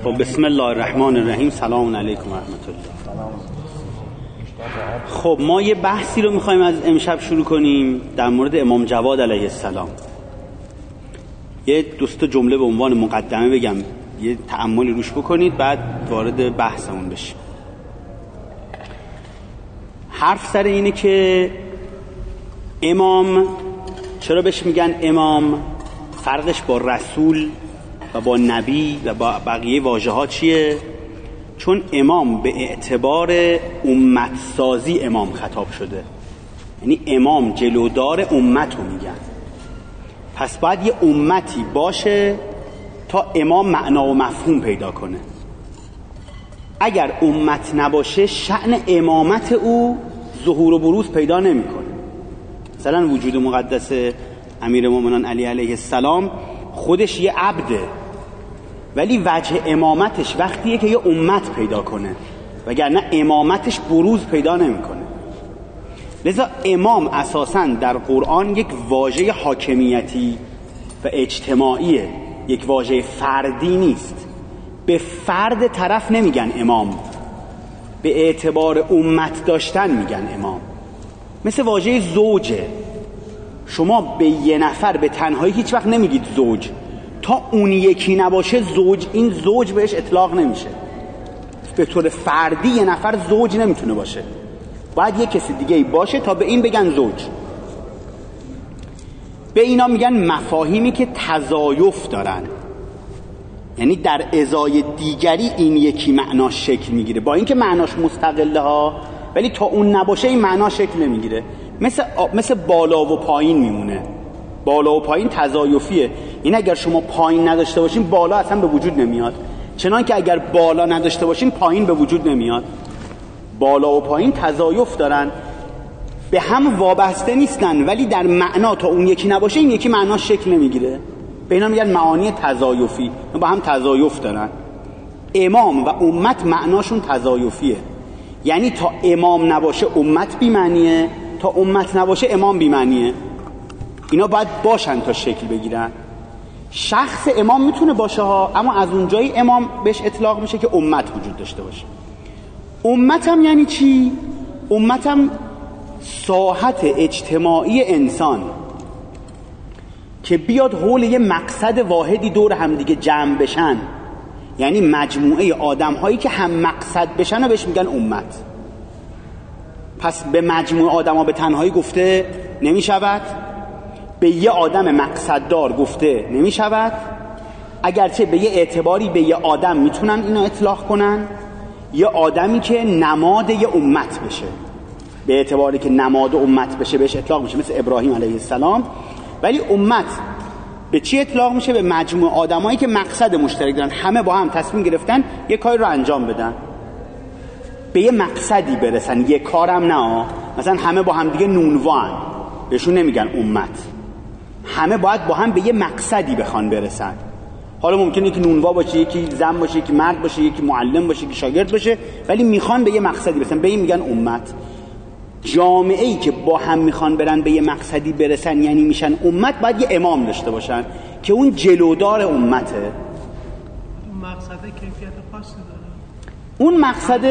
خب بسم الله الرحمن الرحیم. سلام علیکم و رحمت الله. خب ما یه بحثی رو میخوایم از امشب شروع کنیم در مورد امام جواد علیه السلام. یه دوست جمله به عنوان مقدمه بگم، یه تأملی روش بکنید بعد وارد بحثمون بشیم. حرف سر اینه که امام چرا بهش میگن امام، فرقش با رسول و با نبی و با بقیه واژه ها چیه؟ چون امام به اعتبار امت سازی امام خطاب شده، یعنی امام جلودار امت رو میگن. پس باید یه امتی باشه تا امام معنا و مفهوم پیدا کنه. اگر امت نباشه شأن امامت او ظهور و بروز پیدا نمیکنه. مثلا وجود مقدس امیرالمومنین علی علیه السلام خودش یه عبده، ولی وجه امامتش وقتیه که یه امت پیدا کنه، وگرنه امامتش بروز پیدا نمیکنه. لذا امام اساساً در قرآن یک واژه حاکمیتی و اجتماعیه، یک واژه فردی نیست. به فرد طرف نمیگن امام، به اعتبار امت داشتن میگن امام. مثل واژه زوجه، شما به یه نفر به تنهایی هیچ وقت نمیگید زوج، تا اون یکی نباشه زوج، این زوج بهش اطلاق نمیشه. به طور فردی یه نفر زوج نمیتونه باشه، باید یه کسی دیگه باشه تا به این بگن زوج. به اینا میگن مفاهیمی که تضایف دارن، یعنی در ازای دیگری این یکی معناش شکل میگیره، با اینکه معناش مستقله ها، ولی تا اون نباشه این معنا شکل نمیگیره. مثل بالا و پایین میمونه. بالا و پایین تضایفیه، این اگر شما پایین نداشته باشین بالا اصلا به وجود نمیاد، چنان که اگر بالا نداشته باشین پایین به وجود نمیاد. بالا و پایین تضایف دارن، به هم وابسته نیستن، ولی در معنا تا اون یکی نباشه این یکی معنا شکل نمیگیره. به اینا میگن معانی تضایفی، با هم تضایف دارن. امام و امت معناشون تضایفیه، یعنی تا امام نباشه امت بی معنیه، تا امت نباشه امام بی معنیه. اینا باید باشن تا شکل بگیرن. شخص امام میتونه باشه ها، اما از اونجایی امام بهش اطلاق میشه که امت وجود داشته باشه. امت هم یعنی چی؟ امت هم ساحت اجتماعی انسان که بیاد حول یه مقصد واحدی دور هم دیگه جمع بشن، یعنی مجموعه آدم هایی که هم مقصد بشن و بهش میگن امت. پس به مجموعه آدم ها به تنهایی گفته نمی شود، به یه آدم مقصد دار گفته نمی شود، اگرچه به یه اعتباری به یه آدم میتونن اینو اطلاق کنن، یه آدمی که نماد یه امت بشه، به اعتباری که نماد امت بشه بهش اطلاق میشه، مثل ابراهیم علیه السلام. ولی امت به چی اطلاق میشه؟ به مجموعه آدمایی که مقصد مشترک دارن، همه با هم تصمیم گرفتن یه کاری رو انجام بدن، به یه مقصدی برسن، یه کارم نه. مثلا همه با هم دیگه نونوان، بهشون نمیگن امت. همه باید با هم به یه مقصدی بخوان برسن. حالا ممکنه یکی نونوا باشه، یکی زن باشه، یکی مرد باشه، یکی معلم باشه، یکی شاگرد باشه، ولی میخوان به یه مقصدی برسن، به این میگن امت. جامعه‌ای که با هم میخوان برن به یه مقصدی برسن یعنی میشن امت، باید یه امام داشته باشن که اون جلودار امته. اون مقصد کیفیت خاصی داره. اون مقصد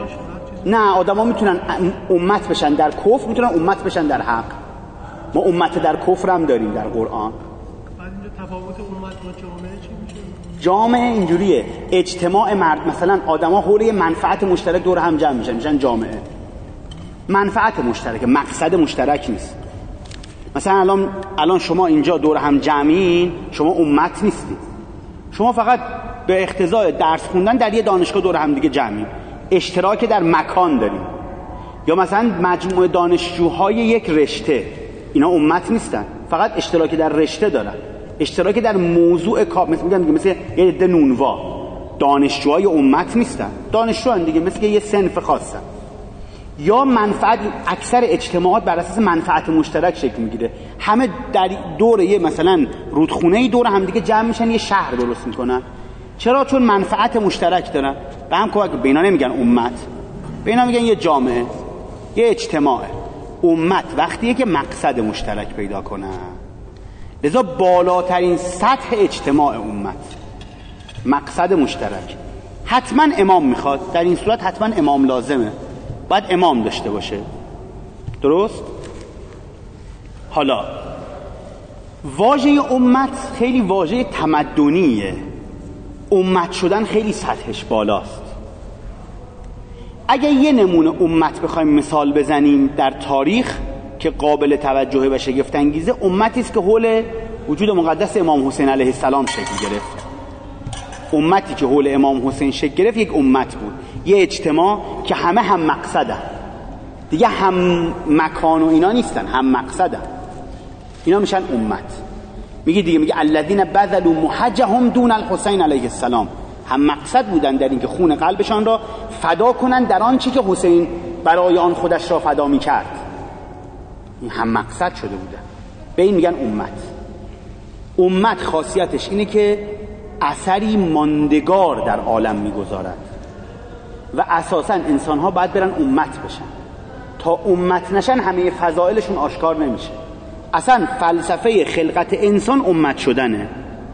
نه، آدما میتونن امت بشن در کفر، میتونن امت بشن در حق. ما امت در کفر هم داریم در قرآن. بعد اینجا تفاوت امت با جامعه چی میشه؟ جامعه اینجوریه، اجتماع مرد، مثلا آدما حول یه منفعت مشترک دور هم جمع میشن جامعه. منفعت مشترک، مقصد مشترک نیست. مثلا الان شما اینجا دور هم جمعین، شما امت نیستید، شما فقط به اقتضای درس خوندن در یه دانشگاه دور هم دیگه جمعین، اشتراک در مکان داریم. یا مثلا مجموعه دانشجوهای یک رشته، اینا امت نیستن، فقط اشتراک در رشته دارن، اشتراک در موضوع کار. مثل یه عده نونوا، دانشجوهای امت نیستن، دانشجوان دیگه مثل یه صنف خاصن. یا منفعت، اکثر اجتماعات بر اساس منفعت مشترک شکل میگیره، همه در دور یه مثلا رودخونه‌ای دور هم دیگه جمع میشن، یه شهر درست میکنن. چرا؟ چون منفعت مشترک دارن، به هم کمک. به اینا نمیگن امت، به اینا میگن یه جامعه، یه اجتماع. امت وقتیه که مقصد مشترک پیدا کنن. لذا بالاترین سطح اجتماع امت مقصد مشترک. حتما امام میخواد، در این صورت حتما امام لازمه، باید امام داشته باشه. درست؟ حالا واژه امت خیلی واژه تمدنیه. امت شدن خیلی سطحش بالاست. اگه یه نمونه امت بخوایم مثال بزنیم در تاریخ که قابل توجه و شگفت انگیزه، امتی است که حول وجود مقدس امام حسین علیه السلام شکل گرفت. امتی که حول امام حسین شکل گرفت یک امت بود، یه اجتماع که همه هم مقصدن دیگه، هم مکان و اینا نیستن، هم مقصدن، اینا میشن امت. میگه دیگه، میگه الذین بذلوا محجهم دون الحسین علیه السلام، هم مقصد بودن در اینکه خون قلبشان را فدا کنن در آن چی که حسین برای آن خودش را فدا میکرد. این هم مقصد شده بودن، به این میگن امت. امت خاصیتش اینه که اثری ماندگار در عالم میگذارد و اساساً انسان‌ها باید برن امت بشن. تا امت نشن همه فضائلشون آشکار نمیشه. اصلا فلسفه خلقت انسان امت شدنه.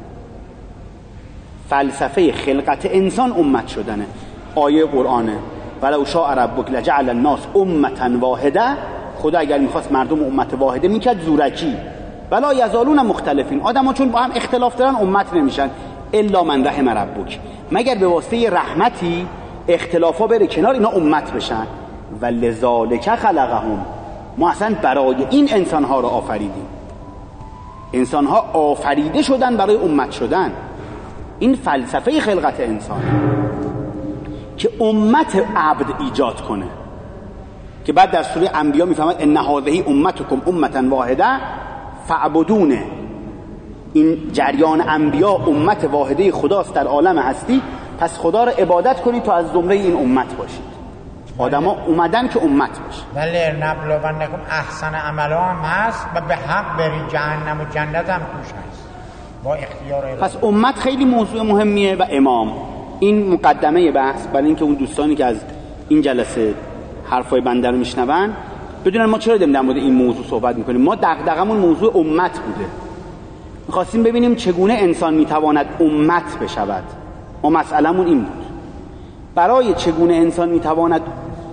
فلسفه خلقت انسان امت شدنه. آیه قرآنه ولو شاء ربک لجعل الناس امة واحده. خدا اگر میخواست مردم امت واحده میکرد زورکی. ولا یزالون مختلفین، آدم‌ها چون با هم اختلاف دارن امت نمیشن. الا من رحم ربک، مگر به واسطه رحمتی اختلافا بره کنار اینا امت بشن. و لذالک خلقهم، ما اصلا برای این انسانها رو آفریدیم. انسانها آفریده شدن برای امت شدن. این فلسفه خلقت انسان که امت عبد ایجاد کنه، که بعد در سوره انبیاء میفهمد ان هذه امتکم امة واحده فاعبدونه. این جریان انبیاء امت واحده خداست در عالم هستی، پس خدا رو عبادت کنید تا از زمره این امت باشید. آدما اومدن که امت باشه. ولی نبلونکم احسن عملا هم هست و به حق برید جهنم و جنت هم توش هست با اختیار الهی. پس امت خیلی موضوع مهمیه و امام. این مقدمه بحث، برای اینکه اون دوستانی که از این جلسه حرفای بنده رو میشنون بدونن ما چرا داریم در مورد این موضوع صحبت میکنیم. ما دغدغمون موضوع امت بوده، میخواستیم ببینیم چگونه انسان میتواند امت بشود. ما مسئله‌مون این بود. برای چگونه انسان میتواند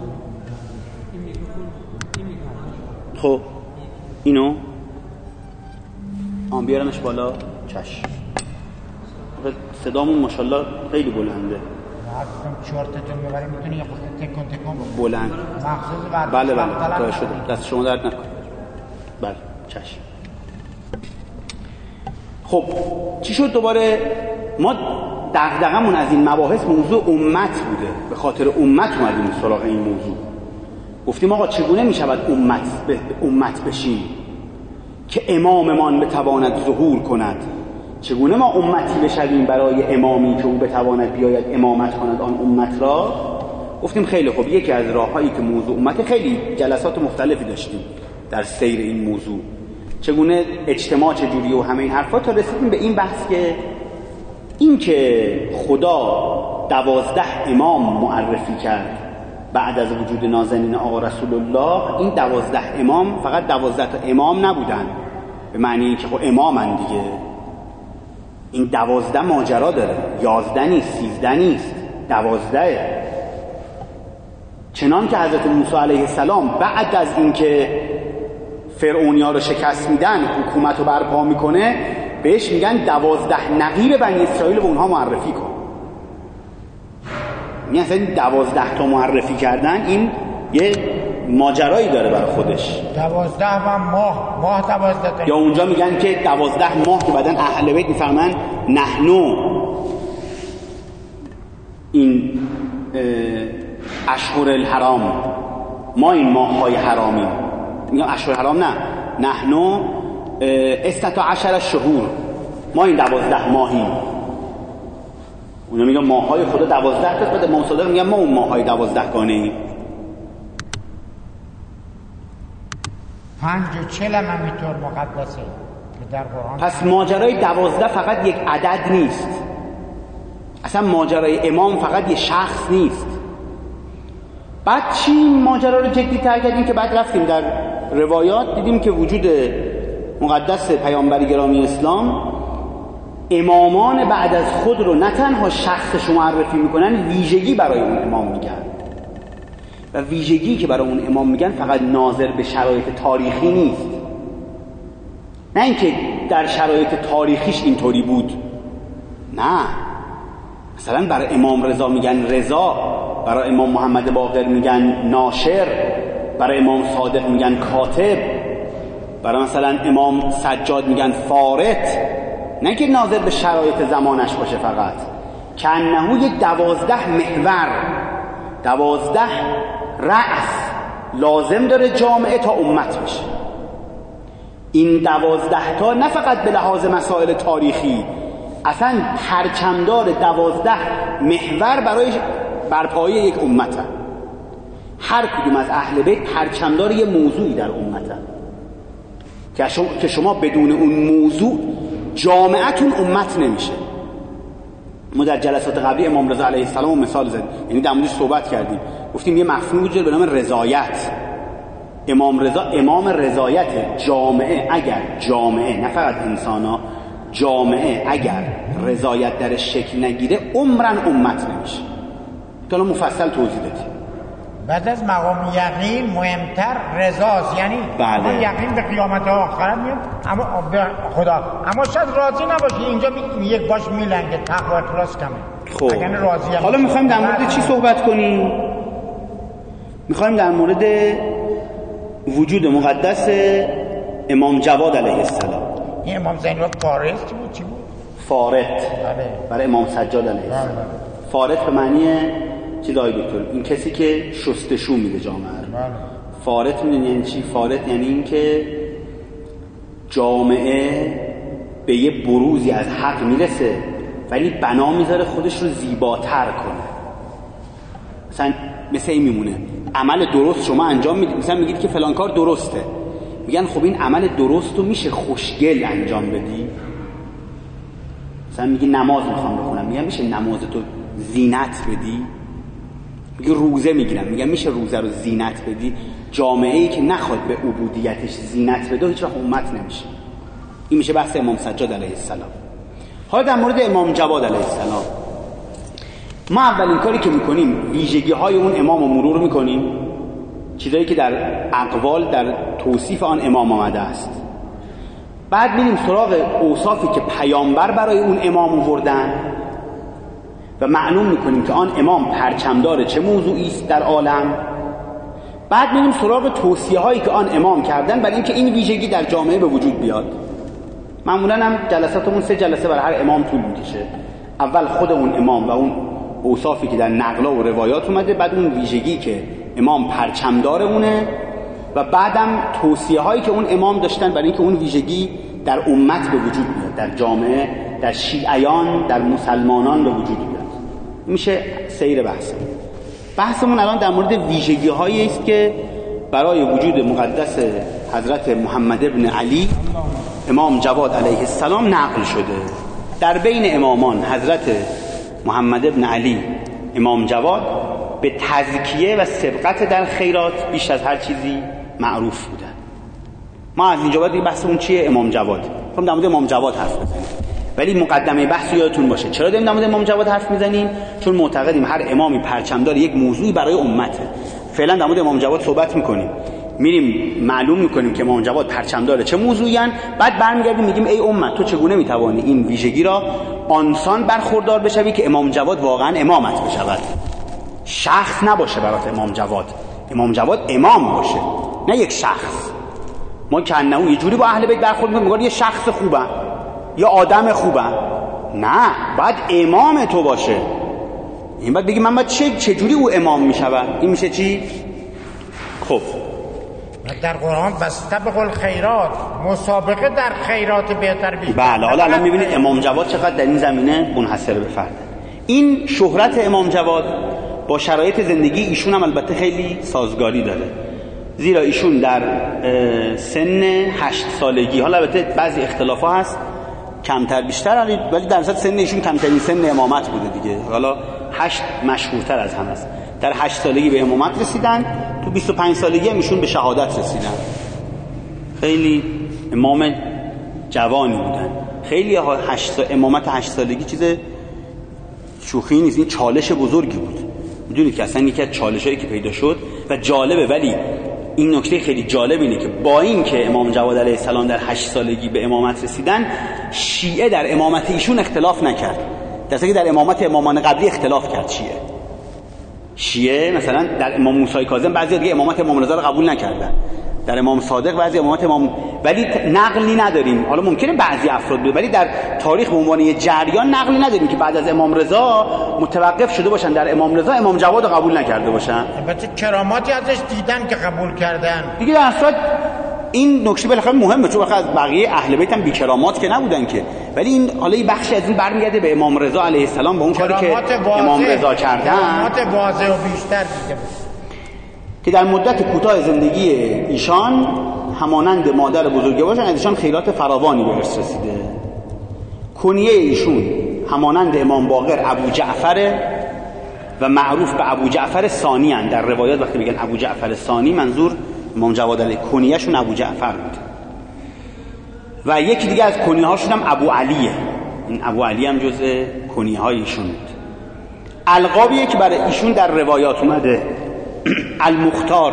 خب اینو بیارمش بالا. چشم. صدامون ماشاءالله خیلی بلنده. چرتتون میبریم میتونی یه خود تکون بلند. مخصوص بله تا شده. دست شما درد نکنه. بله چشم. خب چی شد دوباره؟ ما دغدغمون از این مباحث موضوع امت بوده، به خاطر امت اومدیم سراغ این موضوع. گفتیم آقا چگونه میشود امت بشیم که اماممان بتواند ظهور کند؟ چگونه ما امتی بشویم برای امامی که او بتواند بیاید امامت کند آن امت را؟ گفتیم خیلی خوب، یکی از راههایی که موضوع امت، خیلی جلسات مختلفی داشتیم در سیر این موضوع، چگونه اجتماع چجوری و همه این حرفا، تا رسیدیم به این بحث که این که خدا 12 امام معرفی کرد بعد از وجود نازنین آقا رسول الله، این 12 امام فقط 12 تا امام نبودن به معنی اینکه خب امامن دیگه. این 12 ماجرا داره، 11 نیست، 13 نیست، 12. چنان که حضرت موسی علیه السلام بعد از اینکه فرعونیا رو شکست میدن، حکومت رو برپا میکنه، بهش میگن 12 نقیب بنی اسرائیل به اونها معرفی کن. یعنی اصلا 12 تا معرفی کردن این یه ماجرایی داره برای خودش. 12 و ماه 12 تا. یا اونجا میگن که 12 ماه که بعدن اهل بیت میفرمان نحنو این اشهر الحرام، ما این ماه‌های حرامیم. میگن اشهر حرام نه، نحنو 12 شهور، ما این 12 ماهیم. اونا میگن ماه‌های خدا 12 تا، بعد مصادق میگن ما اون ماه‌های 12 گانه ایم. 45 هم همینطور مقدسه که در قرآن. پس ماجرای 12 فقط یک عدد نیست، اصلا ماجرای امام فقط یه شخص نیست. بعد چی ماجرا رو جدی تر کردیم که بعد رفتیم در روایات دیدیم که وجود مقدس پیامبر گرامی اسلام امامان بعد از خود رو نه تنها شخصش معرفی میکنن، ویژگی برای اون امام میگن و ویژگی که برای اون امام میگن فقط ناظر به شرایط تاریخی نیست، نه اینکه در شرایط تاریخیش اینطوری بود، نه، مثلا برای امام رضا میگن رضا، برای امام محمد باقر میگن ناشر، برای امام صادق میگن کاتب، برای مثلا امام سجاد میگن فارت، نه که ناظر به شرایط زمانش باشه فقط، که انهو یک 12 محور، 12 رأس لازم داره جامعه تا امت بشه. این 12 تا نه فقط به لحاظ مسائل تاریخی، اصلا پرچمدار 12 محور برای برپایی یک امت هست. هر کدوم از اهل بیت پرچمدار یه موضوعی در امت هست که شما بدون اون موضوع جامعتون امت نمیشه. ما در جلسات قبلی امام رضا علیه السلام مثال زدیم، یعنی در موردش صحبت کردیم، گفتیم یه مفهوم وجود به نام رضایت. امام رضا امام رضایت جامعه، اگر جامعه نه فقط انسانا، جامعه اگر رضایت درش شکل نگیره عمرن امت نمیشه. تا مفصل توضیح دادیم. بعد از مقام یقین مهمتر رضاست، یعنی ما یقین به قیامت آخرت میاد، اما به خدا، اما شاید راضی نباشی. اینجا یک باش میلنگه، تقوا اخلاص کمه. خب اگر راضی هم حالا میخوایم در مورد چی صحبت کنیم؟ میخوایم در مورد وجود مقدس امام جواد علیه السلام. این امام زین فارس بود، چی بود؟ فارت. برای امام سجاد علیه السلام. فارت به معنی چیزای دکتر، این کسی که شستشو میده جامعه رو. فارت میدونی یعنی چی؟ فارت یعنی این که جامعه به یه بروزی از حق میرسه ولی بنا میذاره خودش رو زیباتر کنه. مثلا مثل این میمونه عمل درست شما انجام میدید، مثلا میگید که فلان کار درسته، میگن خب این عمل درست رو میشه خوشگل انجام بدی. مثلا میگی نماز میخوام بخونم، میگن میشه نمازتو زینت بدی. میگه روزه میگیرم، میگن میشه روزه رو زینت بدی. جامعه‌ای که نخواد به عبودیتش زینت بده هیچ وقت امت نمیشه. این میشه بحث امام سجاد علیه السلام. حالا در مورد امام جواد علیه السلام، ما اولین کاری که میکنیم ویژگی‌های اون امام رو مرور میکنیم، چیزایی که در اقوال در توصیف آن امام آمده است. بعد میریم سراغ اوصافی که پیامبر برای اون امام آوردن و معلوم میکنیم که آن امام پرچمدار چه موضوعی است در عالم. بعد میریم سراغ توصیه‌هایی که آن امام کردن برای اینکه این ویژگی در جامعه به وجود بیاد. معمولاً هم جلساتمون 3 جلسه برای هر امام طول میکشه. اول خود اون امام و اون اوصافی که در نقلا و روایات اومده، بعد اون ویژگی که امام پرچمدار اونه و بعدم توصیه‌هایی که اون امام داشتن برای اینکه اون ویژگی در امت به وجود بیاد، در جامعه، در شیعیان، در مسلمانان به وجود بیاد. میشه سیر بحثمون الان در مورد ویژگی‌هایی است که برای وجود مقدس حضرت محمد ابن علی امام جواد علیه السلام نقل شده. در بین امامان حضرت محمد ابن علی امام جواد به تزکیه و سبقت در خیرات بیش از هر چیزی معروف بودن. ما از اینجا بعد بحثمون چیه؟ امام جواد. خب در مورد امام جواد حرف بزنیم، ولی مقدمه بحث یادتون باشه. چرا داریم در مورد امام جواد حرف میزنیم؟ چون معتقدیم هر امامی پرچمدار یک موضوعی برای امته. فعلا در مورد امام جواد صحبت میکنیم، میریم معلوم میکنیم که امام جواد پرچمدار چه موضوعی ان، بعد برمیگردیم میگیم ای امت تو چگونه میتوانی این ویژگی را آنسان برخوردار بشوی که امام جواد واقعا امامت بشود. شخص نباشه برات امام جواد، امام جواد امام باشه، نه یک شخص. ما کنه یه جوری با اهل بیت برخورد میکنیم میگن یه شخص خوبه یا آدم خوبه، نه، باید امام تو باشه. این باید بگی من باید چه جوری او امام میشود. این میشه چی؟ خب در قرآن بستبق الخیرات، مسابقه در خیرات بهتر بیشتر. بله، حالا الان میبینید امام جواد چقدر در این زمینه منحصر به فرده. این شهرت امام جواد با شرایط زندگی ایشون هم البته خیلی سازگاری داره، زیرا ایشون در سن 8 سالگی، حالا البته بعضی اختلافا هست کمتر بیشتر، ولی در اصل سن ایشون کمترین سن امامت بوده دیگه، حالا 8 مشهورتر از همه است. در 8 سالگی به امامت رسیدن، تو 25 سالگی هم ایشون به شهادت رسیدن. خیلی امام جوانی بودن، خیلی ها امامت 8 سالگی چیز شوخی نیست، این چالش بزرگی بود. میدونید که اصلا یکی از چالشایی که پیدا شد و جالبه، ولی این نکته خیلی جالب اینه که با این که امام جواد علیه السلام در 8 سالگی به امامت رسیدن، شیعه در امامت ایشون اختلاف نکرد، درسته که در امامت امامان قبلی اختلاف کرد. شیعه مثلا در امام موسی کاظم بعضی دیگه امامت امام رضا رو قبول نکردن، در امام صادق بعضی امامت امام، ولی نقلی نداریم. حالا ممکنه بعضی افراد بود، ولی در تاریخ به عنوان یه جریان نقلی نداریم که بعد از امام رضا متوقف شده باشن در امام رضا امام جواد رو قبول نکرده باشن. البته کراماتی ازش دیدن که قبول کردن دیگه. در اصل این نکته بالاخره مهمه، چون از بقیه اهل بیت هم بی‌کرامات که نبودن که، ولی این حالا یه بخشی از این برمیگرده به امام رضا علیه السلام، به اون کاری که امام رضا کردن، کرامات واضح و بیشتر دیده بود که در مدت کوتاه زندگی ایشان همانند مادر بزرگوارشان از ایشان خیرات فراوانی به ارث رسیده. کنیه ایشون همانند امام باقر ابو جعفر و معروف به ابو جعفر ثانی هستند. در روایات وقتی میگن ابو جعفر ثانی منظور امام جواد علیه کنیه‌شون ابو جعفر بود. و یکی دیگه از کنیه هاشون هم ابو علیه، این ابو علی هم جزء کنیه های ایشون بود. القابیه که برای ایشون در روایات اومده: المختار،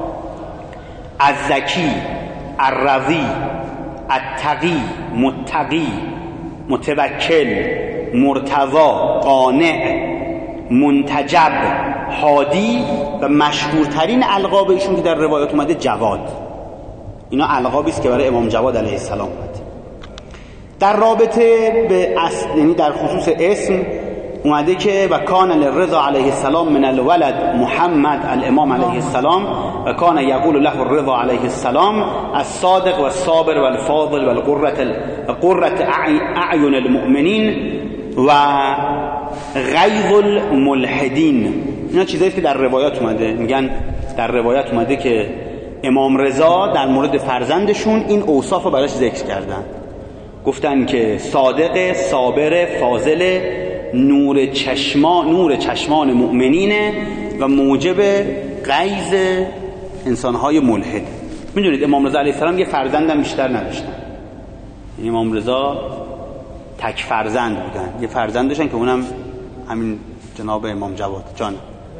الزکی، الرضی، التقی، متقی، متوکل، مرتضی، قانع، منتجب، هادی، و مشهورترین القاب ایشون که در روایات اومده جواد. اینا القابی است که برای امام جواد علیه السلام اومده. در رابطه به یعنی در خصوص اسم اومده که و کان للرضا علیه السلام من الولد محمد الامام علیه السلام و کان یقول له الرضا علیه السلام الصادق و الصابر و الفاضل و قرة اعین المؤمنین و غیظ الملحدین. اینا چیزایی که در روایات اومده. میگن در روایات اومده که امام رضا در مورد فرزندشون این اوصاف رو براش ذکر کردن، گفتن که صادق، صابر، فاضل، نور چشمان مؤمنینه و موجب غیظ انسانهای ملحد. میدونید امام رضا علیه السلام یه فرزندم بیشتر نداشتن، یعنی امام رضا تک فرزند بودن، یه فرزند داشتن که اونم همین جناب امام جواد. جان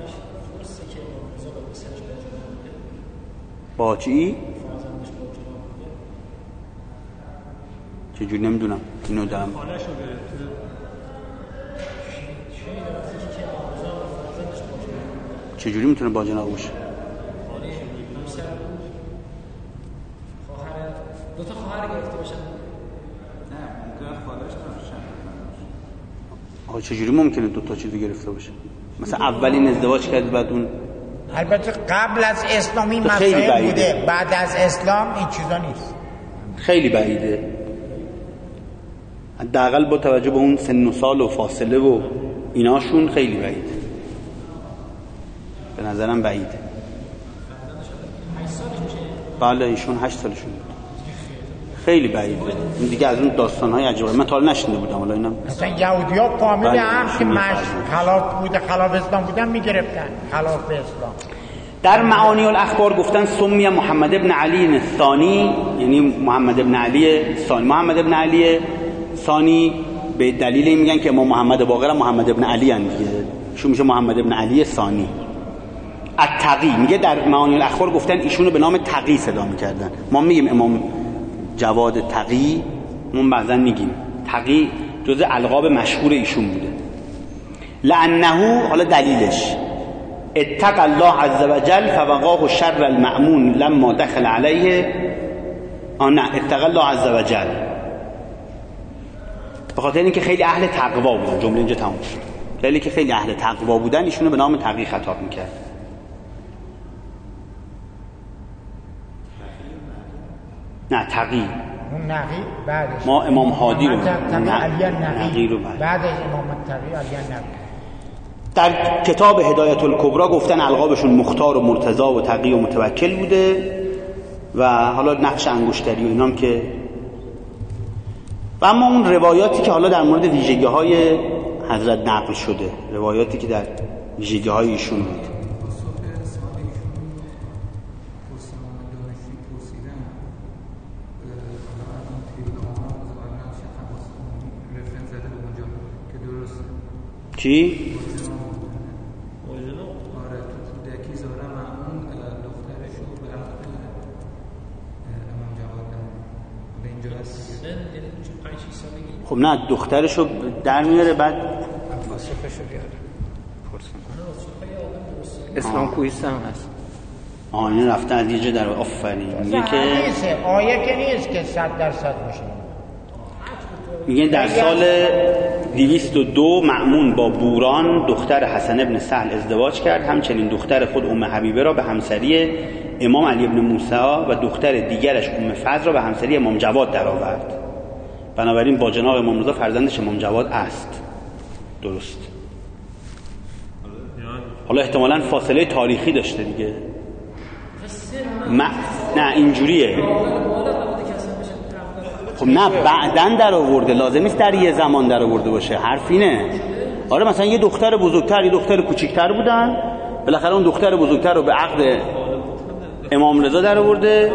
با چی؟ چجوری نمیدونم اینو دارم. چجوری میتونه با جناب باشه؟ دو تا خواهر گرفته باشن. نه ممکنه خواهرش نباشن. آقا چجوری ممکنه دو تا چیزو گرفته باشه؟ مثلا اولین ازدواج کرد بعد اون. البته قبل از اسلامی مسائل بوده، بعد از اسلام این چیزا نیست. خیلی بعیده، حداقل با توجه به اون سن و سال و فاصله و ایناشون خیلی بعیده، به نظرم بعیده. بله ایشون 8 سالشون بود، خیلی بعیده. این دیگه از اون داستان‌های عجیبه من تا حالا نشنیده بودم. حالا اینم مثلا یهودی‌ها فامیل هم که خلاف بوده، خلاف اسلام بودن میگرفتن خلاف اسلام. در معانی الاخبار گفتن سمی محمد ابن علی الثانی، یعنی محمد ابن علی ثانی. محمد ابن علی ثانی به دلیل این میگن که امام محمد باقر محمد ابن علی ان دیگه، ایشون میشه محمد ابن علی ثانی. التقی میگه در معانی الاخبار گفتن ایشونو به نام تقی صدا میکردن. ما میگیم امام جواد تقی، ما بعضا میگیم تقی، جزء القاب مشهور ایشون بوده. لانه، حالا دلیلش، اتق الله عز وجل فوقاه شر المأمون لما دخل علیه. اتق الله عز وجل به خاطر اینکه خیلی اهل تقوا بودن. جمله اینجا تموم شد. دلیلی که خیلی اهل تقوا بودن ایشونو به نام تقی خطاب میکرد. نه تقی، اون نقی بعدش ما امام هادی رو نقی رو بعد از امام تقی علی نقی. در کتاب هدایت الکبری گفتن القابشون مختار و مرتضی و تقی و متوکل بوده و حالا نقش انگشتری و اینام که. و اما اون روایاتی که حالا در مورد ویژگی‌های حضرت نقل شده، روایاتی که در ویژگی‌های ایشون بود، چی؟ خب نه دخترشو در میاره بعد اسلام کوهستان هست. این رفتن از یه جا در آفرین میگه که آیه که نیست که 100% میشه. میگن در سال 202 مأمون با بوران دختر حسن ابن سهل ازدواج کرد، همچنین دختر خود ام حبیبه را به همسری امام علی ابن موسی و دختر دیگرش ام فضل را به همسری امام جواد درآورد. بنابراین با جناب امام رضا فرزندش امام جواد است. درست. حالا احتمالاً فاصله تاریخی داشته دیگه. نه اینجوریه. خب نه بعدن در آورده، لازم نیست در یه زمان در آورده باشه. حرف اینه. آره مثلا یه دختر بزرگتر یه دختر کوچیکتر بودن، بالاخره اون دختر بزرگتر رو به عقد امام رضا در آورده.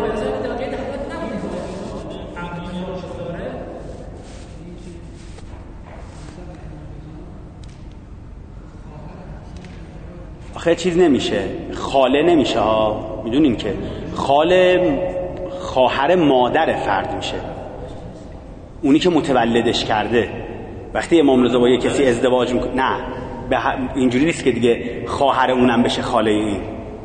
آخه چیز نمیشه، خاله نمیشه ها، میدونین که خاله خواهر مادر فرد میشه، اونی که متولدش کرده. وقتی امام رضا با یه کسی ازدواج میکنه نه اینجوری نیست که دیگه خواهر اونم بشه خاله این،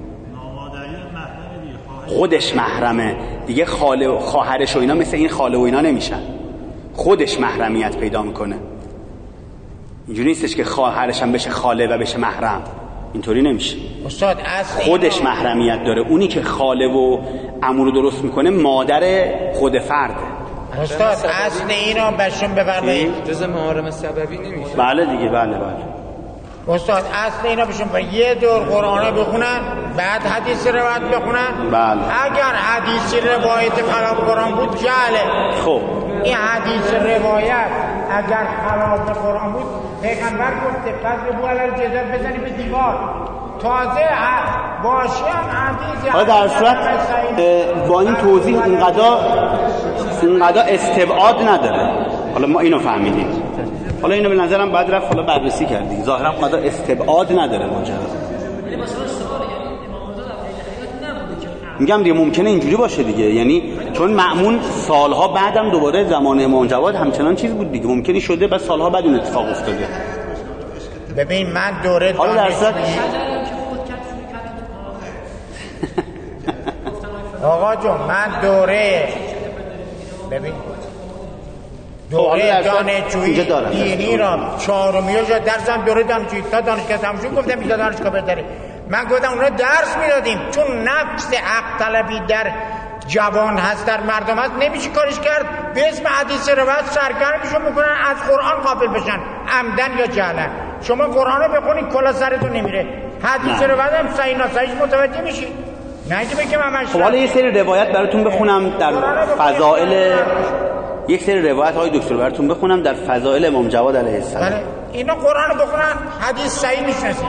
خودش محرمه دیگه. خاله و خواهرش و اینا مثل این خاله و اینا نمیشن، خودش محرمیت پیدا میکنه. اینجوری نیستش که خواهرش هم بشه خاله و بشه محرم، اینطوری نمیشه. استاد خودش محرمیت داره. اونی که خاله و عمو رو درست میکنه مادر خود فرده. استاد اصل اینا بهشون بفرمایید جز محارم سببی نمیشه. بله دیگه بله. استاد اصل اینا بهشون یه دور قرآن بخونن بعد حدیث روایت بخونن. بله. اگر حدیث روایت خلاف قرآن بود جهله. خب این حدیث روایت اگر خلاف قرآن بود پیغمبر گفته فضربوا علی الجدار بزنی به دیوار. تازه باشی هم حدیث حالا در صورت با این توضیح اینقدر استبعاد نداره. حالا ما اینو فهمیدیم، حالا اینو به نظرم بعد رفت حالا بررسی کردیم. ظاهرا قضا استبعاد نداره ماجرا. میگم دیگه ممکنه اینجوری باشه دیگه، یعنی چون مأمون سالها بعدم دوباره زمان امام جواد همچنان چیز بود دیگه، ممکنه شده بعد سالها بعد اون اتفاق افتاده. ببین من دوره حالا در صورت آقا جون من دوره ببین دوره دانشجویی دینی را چهارمیش درسم دوره دانشجویی تا دانشگاه تموم شد گفتم اینجا دانشگاه بهتره. من گفتم اونها درس میدادیم چون نفس حق طلبی در جوان هست در مردم هست نمیشه کارش کرد. به اسم حدیث روایت سرگرمشون میکنن از قرآن غافل بشن عمدن یا جهلا. شما قرآن رو بخونید کلا سرتون نمیره، حدیث روایت هم صحیح ناصحیح متوجه میشید. نه که بگم همش. خب حالا یه سری روایت براتون بخونم در فضائل، یک سری روایت های دکتر براتون بخونم در فضائل امام جواد علیه السلام. بله اینا قرآن رو بخونن حدیث صحیح میشناسید،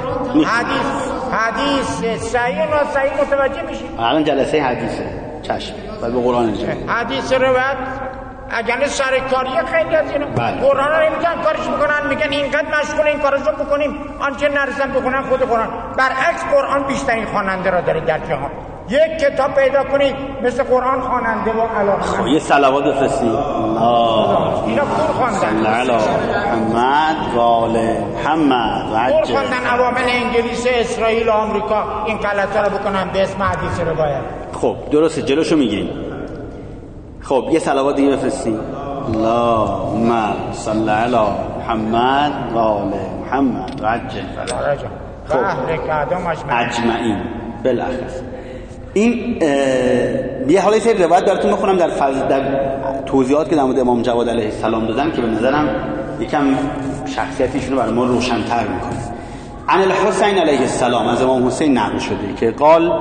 حدیث صحیح و ناصحیح متوجه میشید. الان جلسه حدیثه چشم بعد به قرآن جا حدیث روایت اگر سرکاریه خیلی از اینا قرآن رو نمیتونن کارش بکنن، میگن اینقدر مشغول این کارشو بکنیم آنچه نرسن بکنن خود قرآن. برعکس قرآن بیشترین خواننده را داره در جهان. یک کتاب پیدا کنید مثل قرآن خواننده و علاقه. یه صلوات بفرستید. اینا پول خواندن محمد و آل محمد و عجل پول خواندن. عوامل انگلیس اسرائیل و آمریکا این غلطا رو بکنن به اسم حدیث روایت. خب درسته جلوشو میگیریم. خب یه صلوات دیگه بفرستید. اللهم صل علی محمد و آل محمد و عجل فرجهم. خب اجمعین بالاخص این یه حالا یه سری روایت براتون بخونم در توضیحات که در مورد امام جواد علیه السلام دادم که به نظرم یکم شخصیتشون رو برای ما روشن‌تر میکنه. عن الحسین علیه السلام، از امام حسین نقل شده که قال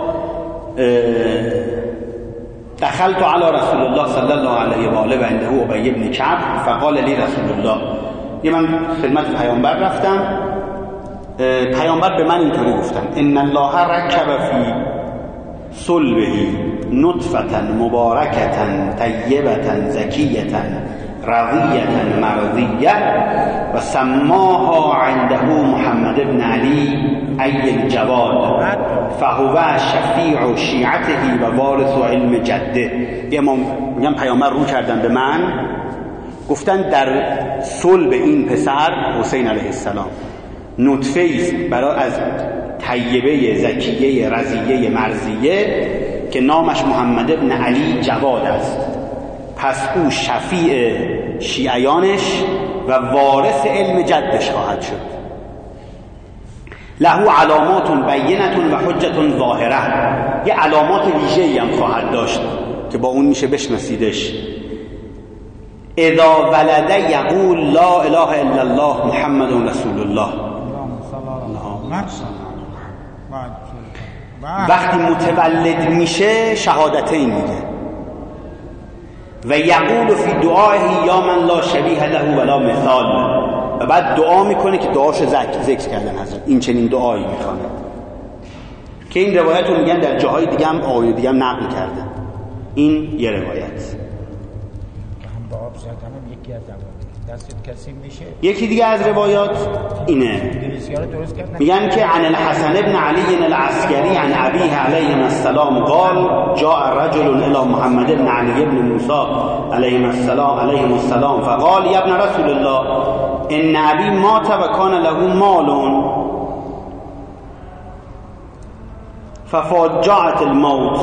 دخلت على رسول الله صلی الله علیه و آله و عنده ابی بن کعب فقال لی رسول الله. یه من خدمت پیامبر رفتم، پیامبر به من اینطوری گفتن ان الله رکب فی صلبه نطفة مبارکة طیبة زکیة رضیة مرضیة و سماها عنده محمد بن علی ای الجواد فهو شفیع شیعته و وارث علم جده. میگم پیامبر رو کردن به من، گفتن در صلب این پسر حسین علیه السلام نطفه است برای از طیبه زکیه رضیه مرضیه که نامش محمد ابن علی جواد است، پس او شفیع شیعیانش و وارث علم جدش خواهد شد. له علامات بینة و حجة ظاهره، یه علامات ویژه‌ای هم خواهد داشت که با اون میشه بشناسیدش. اذا ولد یقول لا اله الا الله محمد رسول الله. وقتی متولد میشه شهادتین میگه و یقول فی دعائه یا من لا شبیه له ولا مثال، و بعد دعا میکنه که دعاشو ذکر کردن حضرت این چنین دعایی میخوانه که این روایت رو میگن در جاهای دیگه هم آقای دیگه هم نقل کردن. این یه روایت. یکی دیگه از روایات اینه، میگن که عن الحسن ابن علی العسکری عن ابیه علیه السلام قال جاء رجل الى محمد ابن علی ابن موسی علیه السلام فقال یا ابن رسول الله ان ابی مات و کان له مال ففاجعت الموت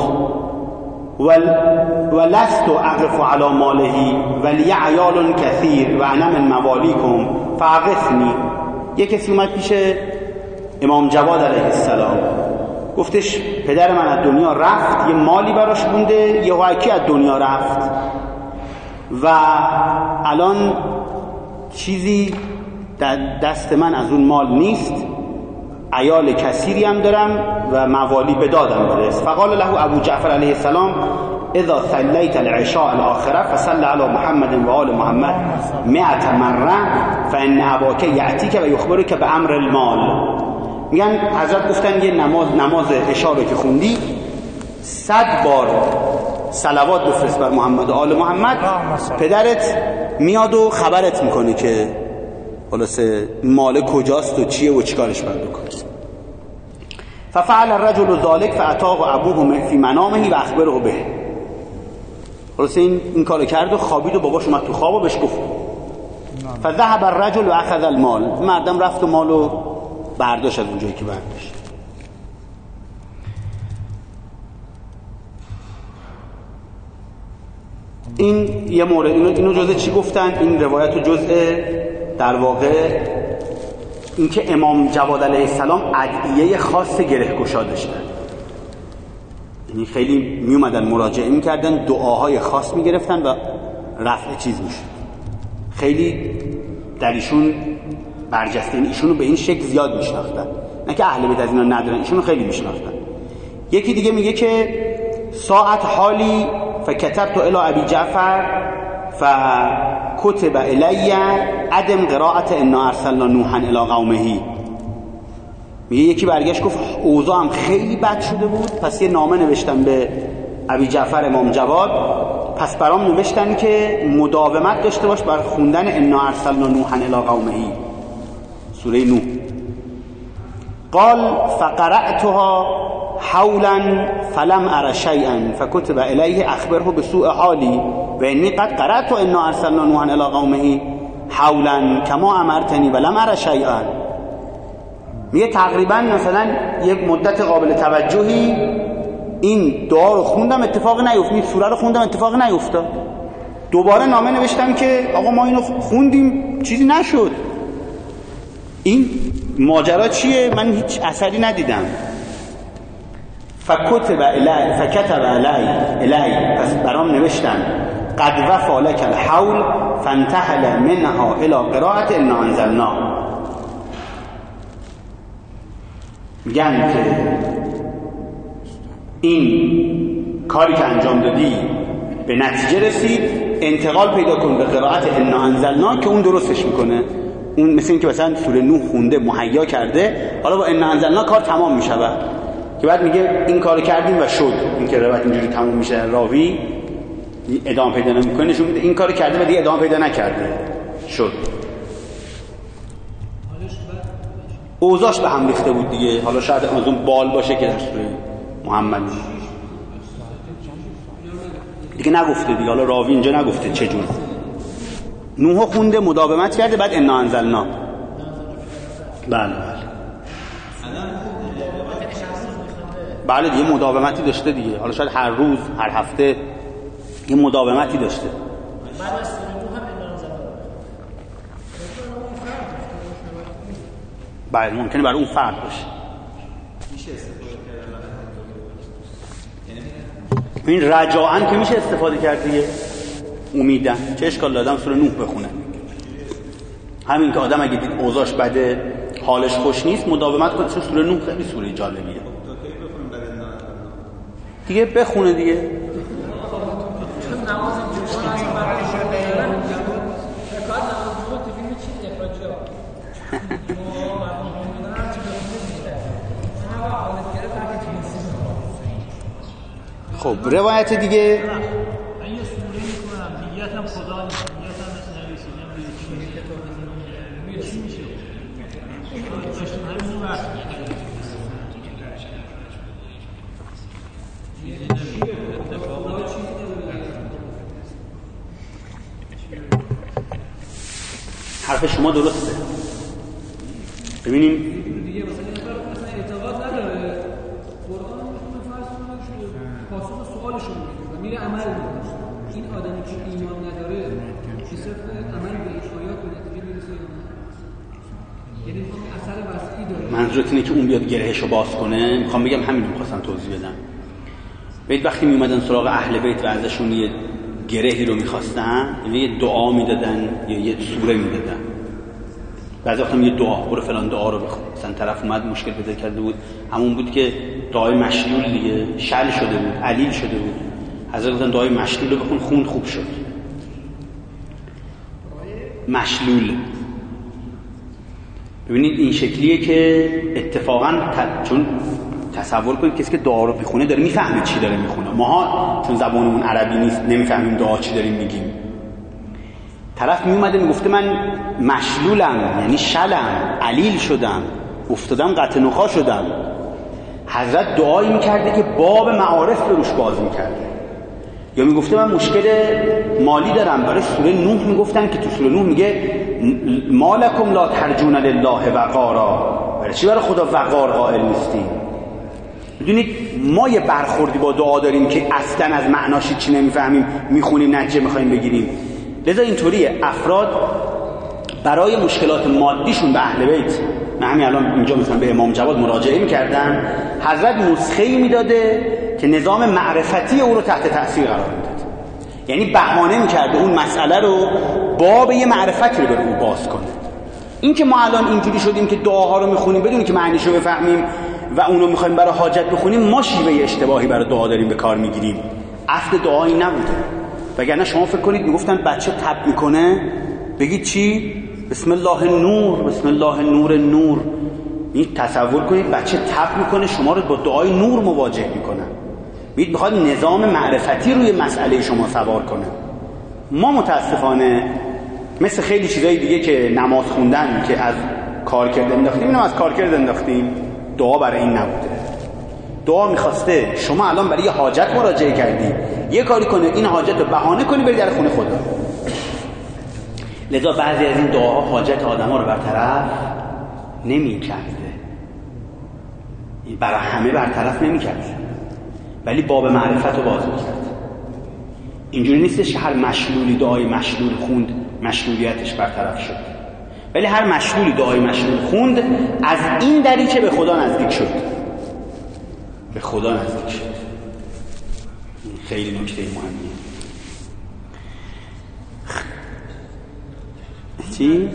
ولست اقف على ماله ولی عیال کثیر و انا من موالیکم فاغثنی. یک کسی اومد پیش امام جواد علیه السلام گفتش پدر من از دنیا رفت، یه مالی براش مونده، یه واکی از دنیا رفت و الان چیزی در دست من از اون مال نیست، عیال کثیری هم دارم و موالی به دادم برس. فقال له ابو جعفر علیه السلام اذا صلیت العشاء الاخره فصل علی محمد و آل محمد 100 مره فان اباک یاتیک و یخبرک بامر المال. میگن حضرت گفتن یه نماز عشاء رو که خوندی 100 بار صلوات بفرست بر محمد و آل محمد، پدرت میاد و خبرت میکنه که خلاصه مال کجاست و چیه و چیکارش باید بکنه. ففعل الرجل ذلك فاتاه ابوه فی منامه و اخبره به. خلاصه این کارو کرد و خوابید و باباش اومد تو خواب و بهش گفت. فذهب الرجل و اخذ المال. مردم رفت و مالو برداشت از اونجایی که برداشت. این یه مورد. اینو جزء چی گفتن؟ این روایت رو جزء در واقع اینکه امام جواد علیه السلام ادعیه خاص گره‌گشا داشتن، یعنی خیلی می اومدن مراجعه می‌کردن، دعاهای خاص می‌گرفتن و رفع چیز میشد. خیلی در ایشون برجسته، ایشونو به این شکل زیاد میشناختن، نه که اهل بیت از اینا ندارن، ایشونو خیلی میشناختن. یکی دیگه میگه که ساعت حالی فکتبت الی ابی جعفر فکتب الی عدم قراءت انا ارسلنا نوحا الی قومه. میگه یکی برگشت گفت اوضاعم خیلی بد شده بود، پس یه نامه نوشتم به ابی جعفر امام جواد، پس برام نوشتن که مداومت داشته باش بر خوندن انا ارسلنا نوحا الی قومه، سوره نوح. قال فقرأتها حولا فلم ار شيئا فكتب الیه اخبره بسوء حالی و انی قد قرأت انا ارسلنا نوحا الی قومه حولا کما امرتنی ولم ار شيئا. میگه تقریبا مثلا یک مدت قابل توجهی این دعا رو خوندم، اتفاق نیفتاد، این سوره رو خوندم، اتفاق نیفتاد. دوباره نامه نوشتم که آقا ما اینو خوندیم چیزی نشد، این ماجرا چیه؟ من هیچ اثری ندیدم. فکتب الی پس برام نوشتن قد وفا لک الحول فانتحل منها الى قراءت انا انزلنا. میگن که این کاری که انجام دادی به نتیجه رسید، انتقال پیدا کن به قراءت انا انزلنا که اون درستش میکنه. اون مثل این که مثلا سوره نوح خونده مهیا کرده، حالا با انا انزلنا کار تمام میشه که بعد میگه این کارو کردیم و شد. این که روایت اینجوری تموم میشه راوی ادامه پیدا نمیکنه نشون میده این کارو کرده و دیگه ادامه پیدا نکرده شد. اوضاعش به هم ریخته بود دیگه. حالا شاید از اون بال باشه که در سوره محمد دیگه نگفته دیگه. حالا راوی اینجا نگفته چه جور. نوح خونده مداومت کرده بعد انا انزلنا. بله بله دیگه مداومتی داشته دیگه. حالا شاید هر روز هر هفته یه مداومتی داشته. بله ممکنه برای اون فرد باشه. این رجاعن که میشه استفاده کرد دیگه. امیدن چه اشکال دادم سوره نوح بخونه. همین که آدم اگه دید اوضاعش بده حالش خوش نیست مداومت کنه. چون سوره نوح خیلی سوره جالبیه دیگه. بخونه دیگه. خب روایت دیگه حرف شما درسته. ببینیم دیگه مثلا اعتقاد نداره قرآن پاسخ سوالشون میده و میره عمل میکنه. این آدمی که ایمان نداره که صرف عمل به آیات به نتیجه میرسه. یعنی میخوام اثر وسیعی داره. منظورت اینه که اون بیاد گرهشو باز کنه. میخوام بگم همین رو میخواستم توضیح بدم. ببین وقتی میومدن سراغ اهل بیت و ازشون یه گرهی رو میخواستن یعنی یه دعا میدادن یا یه سوره میدادن. بعضی وقتا یه دعا برو فلان دعا رو بخون. مثلا طرف اومد مشکل پیدا کرده بود همون بود که دعای مشلول دیگه شل شده بود علیل شده بود. حضرت گفتن دعای مشلول رو بخون خوند خوب شد. مشلول ببینید این شکلیه که اتفاقا چون تصور کنید کسی که دعا رو میخونه داره میفهمه چی داره میخونه. ماها چون زبانمون عربی نیست نمیفهمیم دعا چی داریم میگیم. طرف میومده میگفته من مشلولم یعنی شلم علیل شدم افتادم قطع نخا شدم. حضرت دعایی میکرده که باب معارف به روش باز میکرده. یا میگفته من مشکل مالی دارم. برای سوره نوح میگفتن که تو سوره نوح میگه مالکم لا ترجون لله وقارا. برای چی برای خدا وقار قائل نیستیم؟ میدونید ما یه برخوردی با دعا داریم که اصلا از معناش چی نمیفهمیم میخونیم نتیجه میخوایم بگیریم. لذا اینطوریه افراد برای مشکلات مادیشون به اهل بیت من همین الان اینجا مثلا به امام جواد مراجعه میکردم حضرت نسخه‌ای میداده که نظام معرفتی او رو تحت تأثیر قرار میداد. یعنی بهانه میکرده اون مسئله رو باب یه معرفتی رو به او باز کنه. این که ما الان اینجوری شدیم که دعاها رو میخونیم بدون که معنیش رو بفهمیم و اونو میخوایم برای حاجت بخونیم ما شیوه اشتباهی برای دعا داریم به کار میگیریم. اصل دعایی نبوده. وگرنه شما فکر کنید میگفتن بچه تب میکنه بگید چی؟ بسم الله نور بسم الله نور نور. این تصور کنید بچه تب میکنه شما رو با دعای نور مواجه میکنه. میخواد نظام معرفتی روی مسئله شما سوار کنه. ما متاسفانه مثل خیلی چیزای دیگه که نماز خوندن که از کارکرد انداختیم اینم از کارکرد انداختیم. دعا برای این نبوده. دعا میخواسته شما الان برای یه حاجت مراجعه کردی یه کاری کنه این حاجت رو بهانه کنی بری در خونه خدا. لذا بعضی از این دعاها حاجت آدم‌ها رو برطرف نمی‌کرده. برای همه برطرف نمی‌کرده ولی باب معرفت رو باز می‌کرد. اینجوری نیستش که هر مشلولی دعای مشلول خوند مشلولیتش برطرف شد. ولی هر مشلولی دعای مشلول خوند از این دریچه به خدا نزدیک شد. به خدا نزدیک شد. خیلی نکته مهمیه. چی؟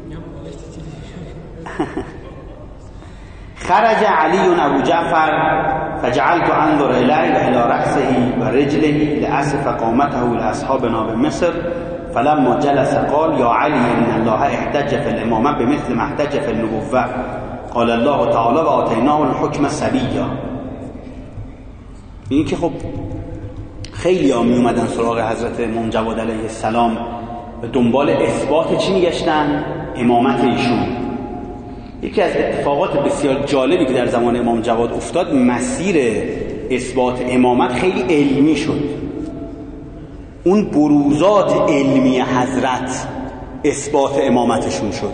خرج علی ابو جعفر فجعلت انظر الیه و الی رأسه و رجله لأصف قامته لاصحابنا بمصر فلما جلس قال یا علی ان الله احتج فی الامامه بمثل ما احتج فی النبوه قال الله تعالی و آتیناه الحکم صبیا. این که خب خیلی ها می اومدن سراغ حضرت امام جواد علیه السلام به دنبال اثبات چی میگشتن؟ امامت ایشون. یکی از اتفاقات بسیار جالبی که در زمان امام جواد افتاد، مسیر اثبات امامت خیلی علمی شد. اون بروزات علمی حضرت اثبات امامتشون شد.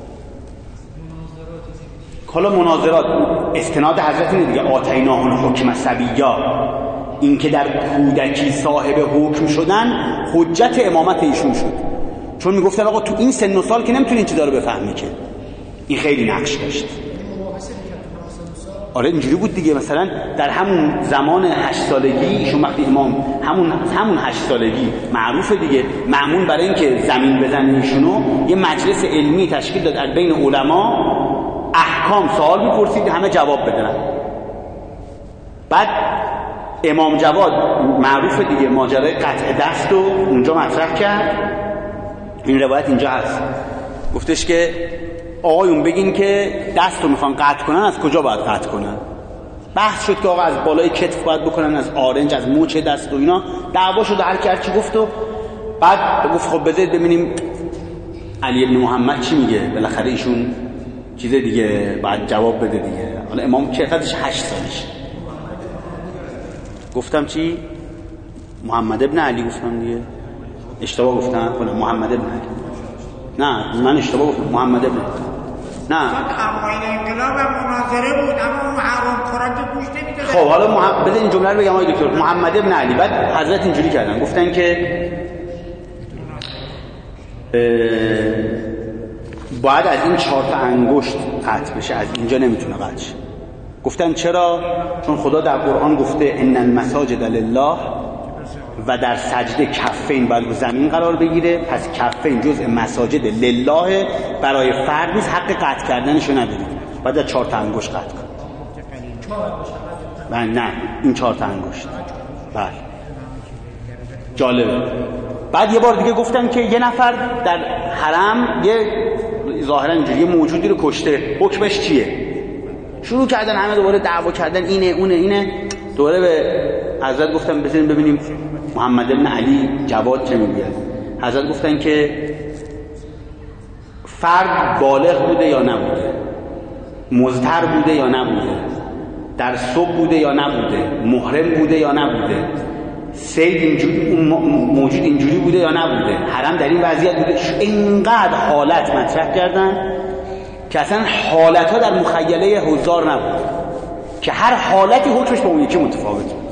حالا مناظرات استناد حضرت اینه دیگه، آتیناه الحکم صبیا، این که در کودکی صاحب حکم شدن حجت امامت ایشون شد. چون میگفتن آقا تو این سن و سال که نمیتونی این چیزا رو بفهمی که. این خیلی نقش داشت. آره اینجوری بود دیگه. مثلا در همون زمان 8 سالگی ایشون وقتی امام همون 8 سالگی معروفه دیگه، مأمون برای اینکه زمین بزنه ایشونو یه مجلس علمی تشکیل داد از بین علما، احکام سوال میپرسید همه جواب بدن. بعد امام جواد معروفه دیگه ماجرای قطع دست رو اونجا مطرح کرد. این روایت اینجا هست، گفتش که آقایون بگین که دست رو میخوان قطع کنن، از کجا باید قطع کنن؟ بحث شد که آقا از بالای کتف باید بکنن، از آرنج، از مچ دست و اینا. دعوا شد، هر کی هر چی گفت. و بعد گفت خب بذارید ببینیم علی ابن محمد چی میگه، بالاخره ایشون چیز دیگه باید جواب بده دیگه. حالا امام چقدرش 8 سالش. گفتم چی؟ محمد ابن علی گفتم دیگه. اشتباه گفتم کنم محمد ابن علی. نه من اشتباه گفتم محمد ابن. نه اوایل انقلاب مناظره بود، اما اون حرام خوراک گوش نمیداد. خب حالا بذار این جمله رو بگم آقای دکتر. محمد ابن علی. بعد حضرت اینجوری کردن، گفتن که باید از این 4 تا انگشت قطع بشه، از اینجا نمیتونه قطع شه. گفتن چرا؟ چون خدا در قرآن گفته ان المساجد لله و در سجده کفین باید رو زمین قرار بگیره، پس کفین جزء مساجد لله، برای فرد نیست، حق قطع کردنشو ندارید، باید از 4 تا انگشت قطع کن. و نه این 4 تا انگشت. بله جالبه. بعد یه بار دیگه گفتن که یه نفر در حرم یه ظاهرا اینجوری موجودی رو کشته، حکمش چیه؟ شروع کردن همه دوباره دعوا کردن، اینه اونه اینه. دوباره به حضرت گفتن بذاریم ببینیم محمد ابن علی جواد چه میگه. حضرت گفتن که فرد بالغ بوده یا نبوده، مضطر بوده یا نبوده، در صبح بوده یا نبوده، محرم بوده یا نبوده، سید اینجوری موجود اینجوری بوده یا نبوده، حرم در این وضعیت بوده. اینقدر حالت مطرح کردن که اصلا حالت‌ها در مخیله حضار نبود، که هر حالتی حکمش با اون یکی متفاوت بود.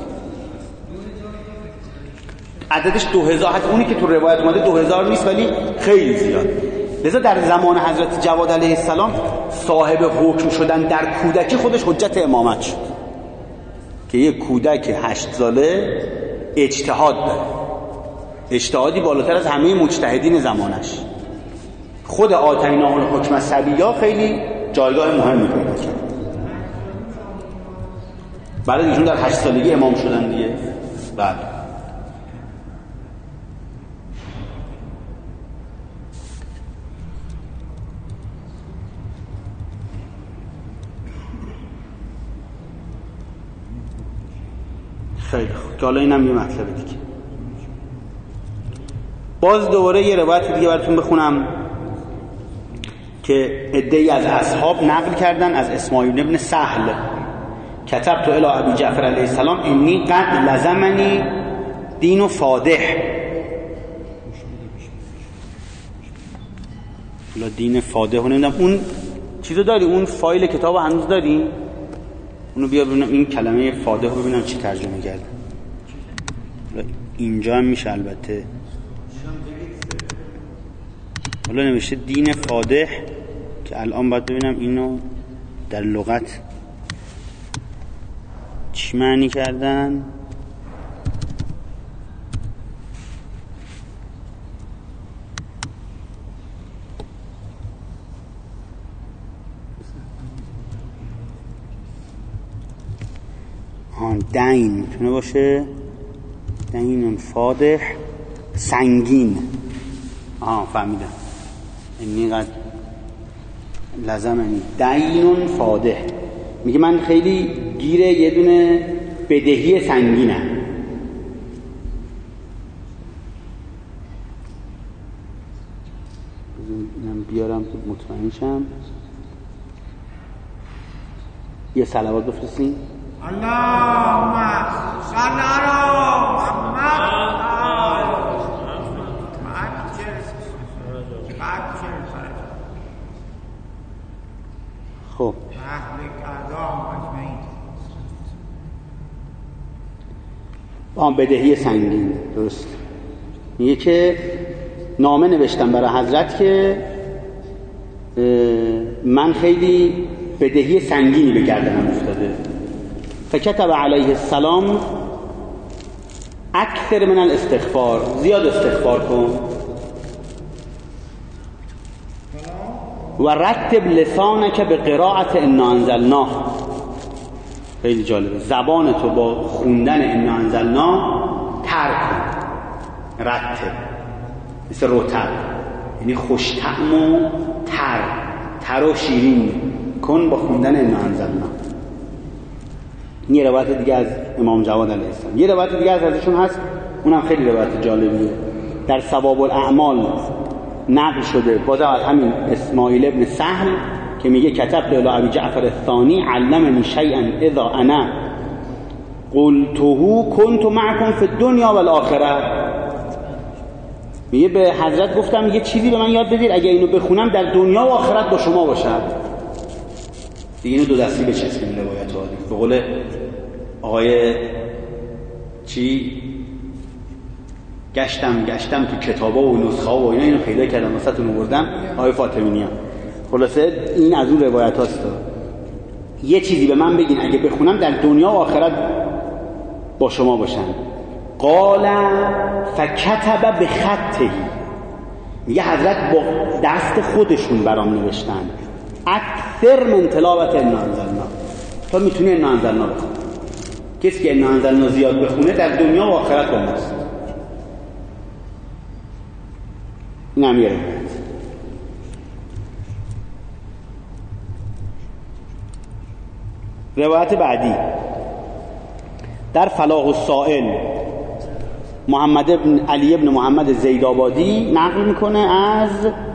عددش 2000، حتی اونی که تو روایت اومده 2000 نیست ولی خیلی زیاد. لذا در زمان حضرت جواد علیه السلام صاحب حکم شدن در کودکی خودش حجت امامت شد، که یک کودک 8 ساله اجتهاد داره، اجتهادی بالاتر از همه مجتهدین زمانش. خود آتیناه الحکم صبیا خیلی جایگاه مهمی پیدا کرد. بعد ایشون در 8 سالگی امام شدن دیگه. بعد خیلی خوب که حالا اینم یه مطلب دیگه. باز دوباره یه روایت دیگه براتون بخونم که عده‌ای از اصحاب نقل کردن از اسماعیل ابن سهل، کتبت الی ابی جعفر علیه السلام انی قد لزمنی دین فادح. حالا دین فادح نمیدونم اون چیزو داری، اون فایل کتابو هنوز داری؟ اونو بیا ببینم این کلمه فادح رو ببینم چی ترجمه کرده. اینجا هم میشه البته. حالا نوشته دین فادح که الان باید ببینم اینو در لغت چی معنی کردن. دین میتونه باشه، دین فادح سنگین. فهمیدم. اینقدر لازمه دین فادح، میگه من خیلی گیر یه دونه بدهی سنگینم. مطمئن شم. یه صلوات بفرستین. اللهم صل علی محمد. خب بدهی سنگین، درست. میگه که نامه نوشتم برای حضرت که من خیلی بدهی سنگینی به گردنم افتاده. فکتب علیه السلام اکثر من الاستغفار، زیاد استغفار کن و رتب لسانک به قرائت انا انزلناه. خیلی جالبه، زبان تو با خوندن انا انزلناه تر کن. رتب مثل رتب، یعنی خوش طعم و تر و شیرین کن با خوندن انا انزلناه. یه روایت دیگه از امام جواد علیه السلام. یه روایت دیگه از ازشون هست، اونم خیلی روایت جالبیه، در ثواب الاعمال نقل شده، باز از همین اسماعیل ابن سهل که میگه کتبت الی ابی جعفر الثانی علمنی شیئا اذا انا قلته كنت معكم في الدنيا والآخره. میگه به حضرت گفتم یه چیزی به من یاد بدید، اگه اینو بخونم در دنیا و آخرت با شما باشم. دیگه اینو دو دستی بچسبیم روایت ها. به قول آقای گشتم تو کتابا و نسخه و اینا، اینو پیدا کردم واسهتون آوردم، آقای فاطمی‌نیا. خلاصه این از اون روایت هاست. یه چیزی به من بگین اگه بخونم در دنیا و آخرت با شما باشن. قال فکتب بخطه، میگه حضرت با دست خودشون برام نوشتن اکثر من تلاوت انا انزلنا. تو میتونی انا انزلنا بخون، کسی که انا انزلنا زیاد بخونه در دنیا و آخرت با ماست. این هم یه روایت. روایت بعدی در فلاح السائل محمد ابن علی ابن محمد زیدآبادی نقل میکنه از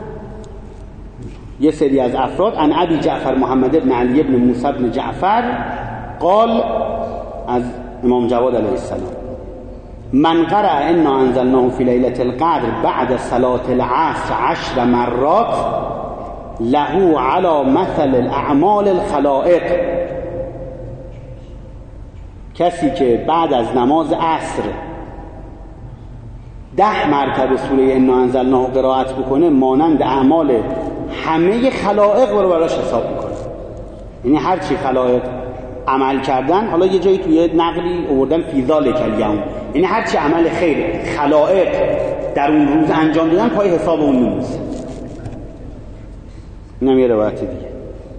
یه سری از افراد، عن ابی جعفر محمد ابن علی ابن موسی ابن جعفر قال، از امام جواد علیه السلام، من قرأ انا انزلناه فی لیلة القدر بعد صلاة العصر 10 مرات له على مثل الاعمال الخلائق. کسی که بعد از نماز عصر 10 مرتبه سوره انا انزلناه قرائت بکنه، مانند اعمال همه خلائق رو براش حساب میکنه. یعنی هر چی خلائق عمل کردن، حالا یه جایی توی نقلی آوردن فی ذالک الیوم، یعنی هر چی عمل خیر خلائق در اون روز انجام دادن پای حساب اون میمونه. اینم یه روایت دیگه.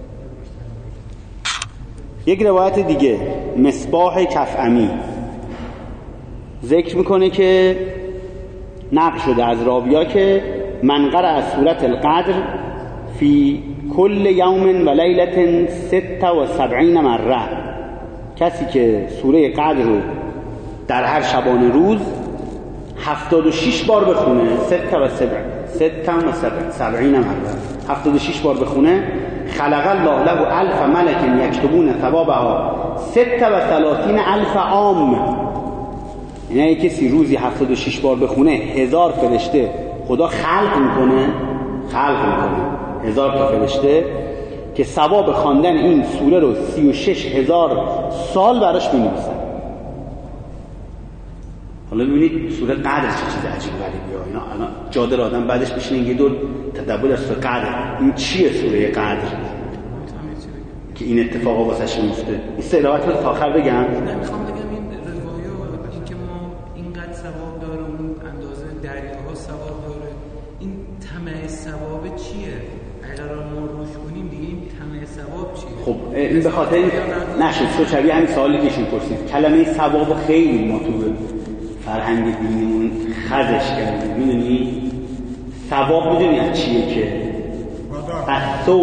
یک روایت دیگه مصباح کفعمی ذکر میکنه که نقل شده از راویا که من قرأ سورة القدر فی کل یوم و لیلة 76 مره. کسی که سوره قدر رو در هر شبانه روز 76 بار بخونه، 76 مره 76 بار بخونه، خلق الله له 1000 ملک یکتبون ثوابها 36,000 عام. یعنی کسی روزی 76 بار بخونه 1000 فرشته خدا خلق میکنه 1000 تا فرشته که ثواب خواندن این سوره رو 36,000 سال براش می‌نویسن. حالا ببینید سوره قدر چه چیز عجیب غریبیه. اینا الان جاده آدم بعدش بشینه یه دور تدبر از سوره قدر، این چیه سوره قدر که این اتفاقا واسش میفته. این سه روایت رو تا آخر بگم. نمیخوام بگم این روایات این که ما اینقدر ثواب داره، اون اندازه دریاها ثواب داره، این طمع ثواب چیه؟ اگر ما روش کنیم دیگه این طمع ثواب چیه؟ خب این به خاطر نشد تو شبیه همین سوالی که ایشون پرسید، کلمه ثواب خیلی ما تو فرهنگ دینمون خزش کردیم. میدونی ثواب میدونی از چیه؟ که از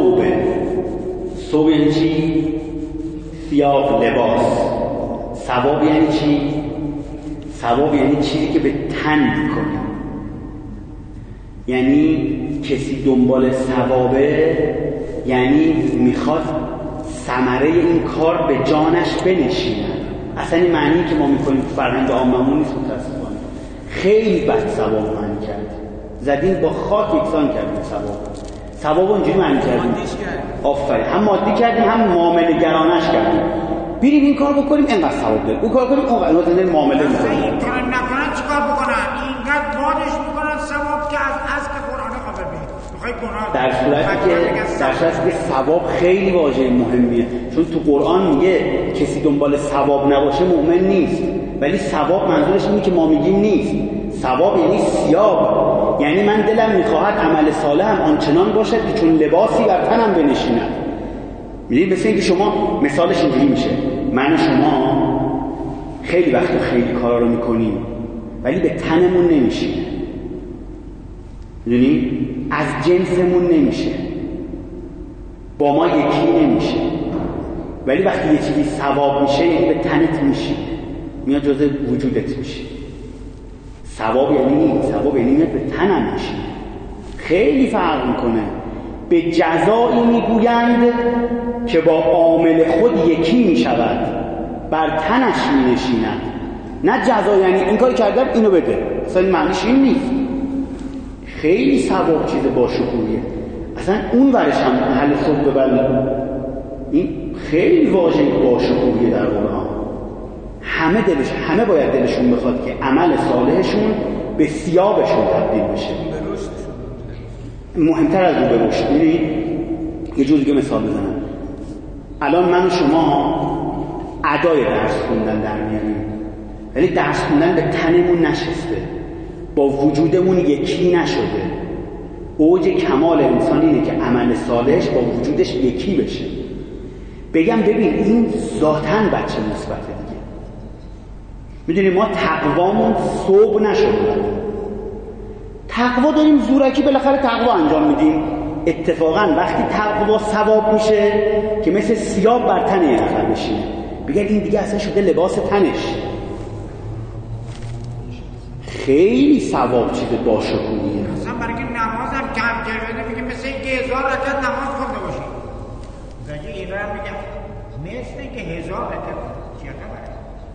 ثوب یعنی چی؟ ثياب لباس. ثواب یعنی چی؟ ثواب یعنی چیزی که به تن میکنی. یعنی کسی دنبال ثوابه، یعنی میخواد ثمره این کار به جانش بنشینه. اصلا این معنی که ما میکنیم تو فرهنگ عاممون نیست متاسفانه. خیلی بد ثواب معنی کرد، زدین با خاک یکسان کردیم ثواب اونجوری معنی کردیم، آفرین، هم مادی کردیم هم معامله گرانش کردیم. بریم این کار بکنیم اینقدر ثواب داریم، اون کار کنیم اونقدر داریم، معامله میکنیم. این کار نکنن چیکار بکنن؟ اینقدر بادش میکنن ثواب که از که قرآن قابل بید میخوای گناه. در صورتی که ثواب خیلی واژه مهمیه، چون تو قرآن میگه کسی دنبال ثواب نباشه مؤمن نیست، ولی ثواب منظورش اینه که ما میگیم نیست. ثواب یعنی ثیاب، یعنی من دلم میخواهد عمل صالحم آنچنان باشد که چون لباسی بر تنم بنشیند. میدونید مثل اینکه شما مثالش اینجوری میشه، من و شما خیلی وقتا خیلی کارا رو میکنیم ولی به تنمون نمیشینه، میدونید، از جنسمون نمیشه، با ما یکی نمیشه، ولی وقتی یه چیزی ثواب میشه یعنی به تنت میشینه، میاد جزء وجودت میشه. ثواب یعنی ثواب یعنی میاد به تنم میشینه، خیلی فرق میکنه. به جزایی میگویند که با عامل خود یکی میشود، بر تنش مینشیند. نه جزا یعنی این کاری کردم اینو بده، اصلا معنیش این نیست. خیلی ثواب چیز باشکوهیه، اصلا اون ورش هم اهل خود ببرد. این خیلی واژه باشکوهیه در قرآن. همه باید دلشون بخواد که عمل صالحشون به ثیابشون تبدیل بشه. مهمتر از اون به رشد. می‌بینید یه جور دیگه مثال بزنم. الان من و شما ادای درس خوندن در میاریم، ولی درس خوندن به تنمون نشسته، با وجودمون یکی نشده. اوج کمال انسان اینه که عمل صالحش با وجودش یکی بشه. بگم ببین این ذاتاً بچه مثبته دیگه. میدونی ما تقوامون صبح نشده، تقوا داریم زورکی بالاخره تقوا انجام میدیم. اتفاقا وقتی تقوا ثواب میشه که مثل ثیاب بر تن یه نفر بشینه، بگن این دیگه اصلا شده لباس تنش. خیلی ثواب چیز باشکوهیه. اصلا برای که نماز هم کم کرده میگه مثل اینکه 1000 رکعت نماز خونده باشی. دیگه این رو هم میگم مثل اینکه 1000 رکعت چیه خبره؟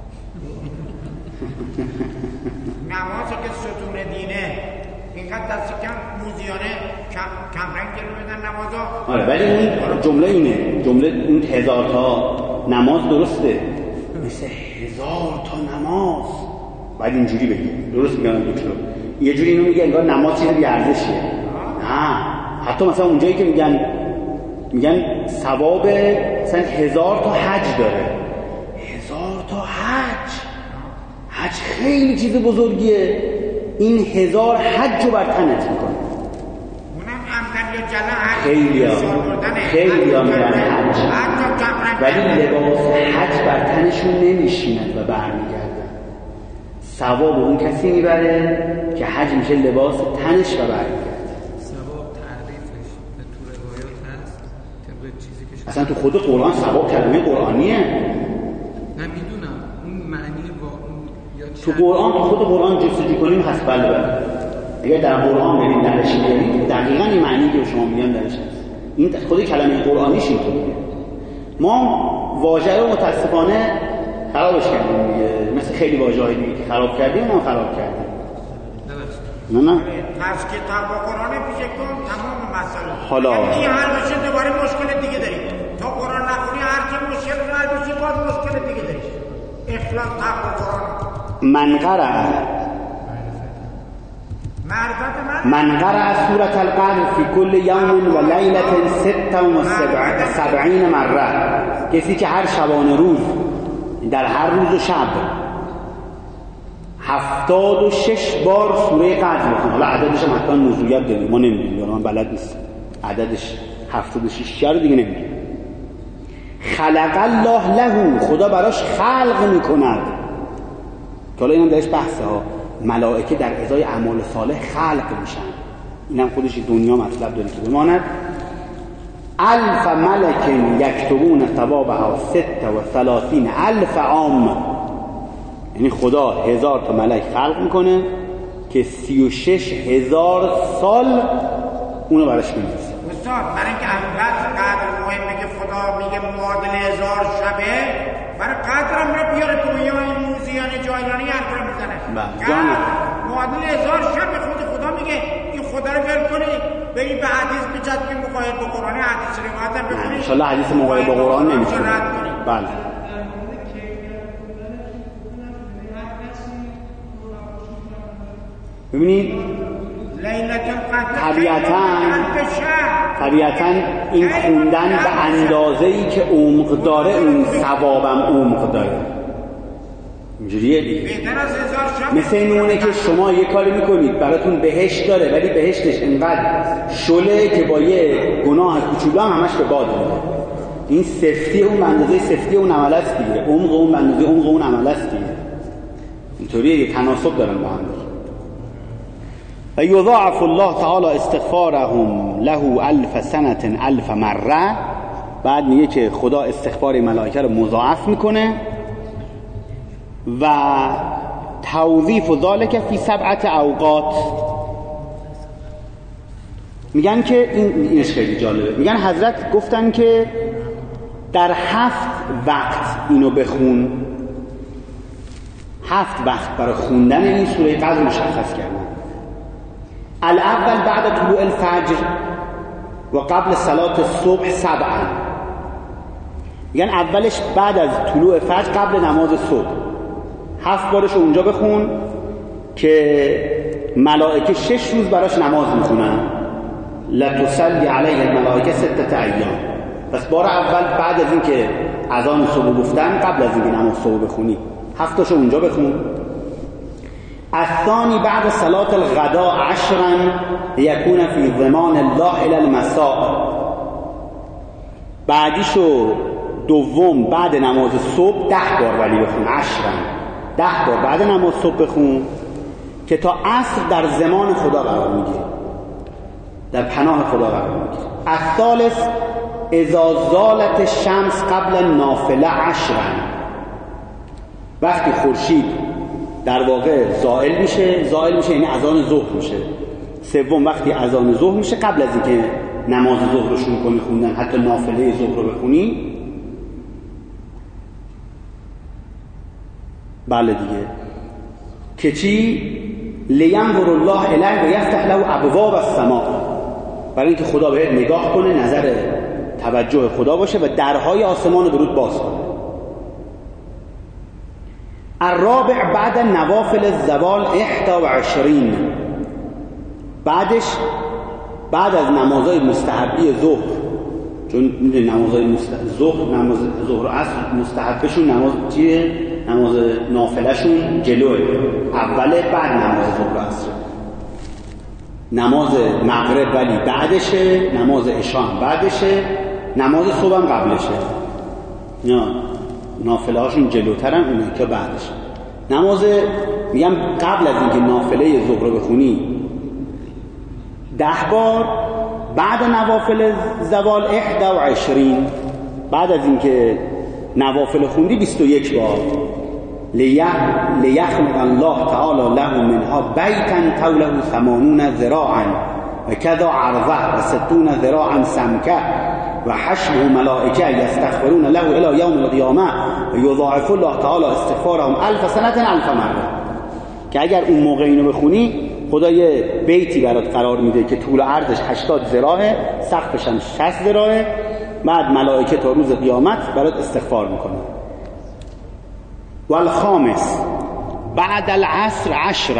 نمازی که ستون دینه اینقدر دست کم موزیانه کم رنگ جلو بدن نمازا. آره ولی این جمله اینه، جمله اون 1000 تا نماز درسته، مثل 1000 تا نماز باید اینجوری بگیم. درست میگم دکتر؟ یه جوری اینو میگه انگار نماز چیز بی ارزشیه. نه، حتی مثلا اونجایی که میگن ثواب مثلا 1000 تا حج داره. 1000 تا حج خیلی چیز بزرگیه. این 1000 حج رو بر تنت میکنه. اونم امتن یا جلن خیلی ها میرن حج، ولی لباس حج بر تنشون نمیشیند و برمیگردن. ثواب اون کسی میبره که حج میشه لباس تنش و برمیگرده. ثواب تعریفش به تو روایات هست طبق چیزی که اصلا تو خود قرآن ثواب کلمه قرآنیه. نمیدونم اون معنی با اون یا تو قرآن، تو خود قرآن جستجو کنیم هست. بله اگر در قرآن بریم درش بیاریم دقیقاً این معنی که شما میگن درش هست. این خود کلمه قرآنیش اینطوریه. ما واژه رو متاسفانه خرابش کردیم دیگه، مثل خیلی واژه‌های دیگه که خراب کردیم ما خراب کردیم. نه پس کتاب و قرآن پیش کن تمام مسئله. حالا این هر بشه دوباره مشکل دیگه داریم. تا قرآن نخونی هر چه مشکل حل بشه باز مشکل دیگه داریم. اخلاص تقوا قرآن. من قرأ سورة القلب في كل يوم و لیلة 76 مره، کسی که هر شبانه روز در هر روز و شب 76 بار سوره قدر بخونه. حالا عددش هم حتی نزولیت داریم ما نمیدونیم، یا من بلد نیست عددش 76 رو دیگه نمیدونیم. خلق الله له، خدا براش خلق میکند. که حالا اینم درش بحثه ها، ملائکه در ازای اعمال صالح خلق میشن. اینم خودش دنیا مطلب داره که بماند. 1000 ملک یکتبون ثوابها 36,000 عام، یعنی خدا 1000 تا ملک خلق میکنه که 36,000 سال اونو براش بنویسه. استاد برای اینکه انقدر قدر مهمه که خدا میگه معادل 1000 شبه، برای قدر هم رو بیاره تویان موزیان جایلانی حرف رو میزنه. معادل 1000 شبه خدا میگه این خدا رو ول کنی بری به حدیث بچت که مقاید با قرآن حدیث روایت هم بخونی انشالله حدیث مقاید با قرآن نمیتونه. بله ببینید طبیعتاً این خوندن به اندازه‌ای که عمق داره اون ثوابم عمق داره. اینجوریه دیگه. مثل اینونه که شما یه کاری میکنید براتون بهشت داره ولی بهشتش انقدر شله که با یه گناه کوچولو همش به باد میره. این سفتی اون اندازه سفتی اون عمل است دیگه، عمق اون اندازه عمق اون عمل است دیگه. اینطوریه، تناسب دارن با هم دیگه. و یضاعف الله تعالی استغفارهم له 1000 سنه 1000 مره. بعد میگه که خدا استغفار ملائکه رو مضاعف میکنه و توظیف ذالک فی 7 اوقات. میگن که اینش خیلی جالبه، میگن حضرت گفتن که در 7 وقت اینو بخون. 7 وقت برای خوندن این سوره قدر مشخص کردن. الاول بعد طلوع الفجر و قبل صلات الصبح 7. میگن اولش بعد از طلوع فجر قبل نماز صبح 7 بارش اونجا بخون که ملائکه 6 روز براش نماز میخونن. لتصلی علیه الملائکه 6 ایام. پس بار اول بعد از این که اذان صبح گفتن قبل از این که نماز صبح بخونی 7 تاشو اونجا بخون. الثانی بعد صلاة الغداء 10 لیکون فی ضمان الله الی المساء. بعدیشو دوم بعد نماز صبح 10 بار ولی بخون. 10 بار بعد نماز صبح بخون که تا عصر در ضمان خدا قرار میگیره، در پناه خدا قرار میگیره. الثالث اذا زالت الشمس قبل النافله 10. وقتی خورشید در واقع زائل میشه یعنی اذان ظهر میشه. سوم وقتی اذان ظهر میشه قبل از اینکه نماز ظهر رو شروع کنی خوندن، حتی نافله ظهر رو بخونی. بله دیگه که چی؟ لینظر الله الیه و یفتح له ابواب السماء. برای اینکه خدا بهت نگاه کنه، نظر توجه خدا باشه و درهای آسمان رو برود باز کنه. الرابع بعد نوافل الزوال 21. بعد از نمازهای مستحبی ظهر، چون نمازهای ظهر و عصر مستحبشون نماز چیه؟ نماز نافلهشون جلوه، اوله بعد نماز ظهر و عصر. نماز مغرب ولی بعدشه، نماز عشاء بعدشه، نماز صبح هم قبلشه. نه نافله هاشون جلوترن، اونه که بعدش. نماز میگم قبل از اینکه نافله ظهر رو بخونی 10 بار، بعد نوافل زوال 21. بعد از اینکه نوافل خوندی 21 بار. لیخلق الله تعالی له منها بیتا طوله 80 ذراعا و کذا عرضه و 60 ذراعا سمکه و حشره ملائکه یستغفرون له الی یوم القیامه و یضاعف الله تعالی استغفارهم 1000 سنه 1000 مره. که اگر اون موقع اینو بخونی خدا یه بیتی برات قرار میده که طول عرضش 80 ذراعه، سقفش هم 60 ذراعه. بعد ملائکه تا روز قیامت برات استغفار میکنه. والخامس بعد العصر 10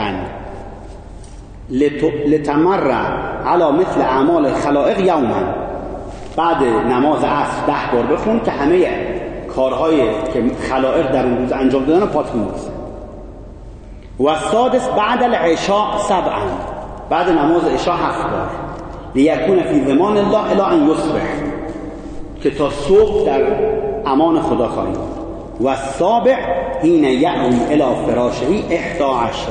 لتمر على مثل اعمال الخلائق یوما. بعد نماز عصر 10 بار بخون که همه کارهایی که خلائق در اون روز انجام دادن رو پاتون بسه. و السادس بعد العشاء 7. بعد نماز عشاء 7 بار. لیکون فی ضمان الله الی ان یصبح، که تا صبح در امان خدا خواهیم. و السابع حین یأوی الی فراشه 11.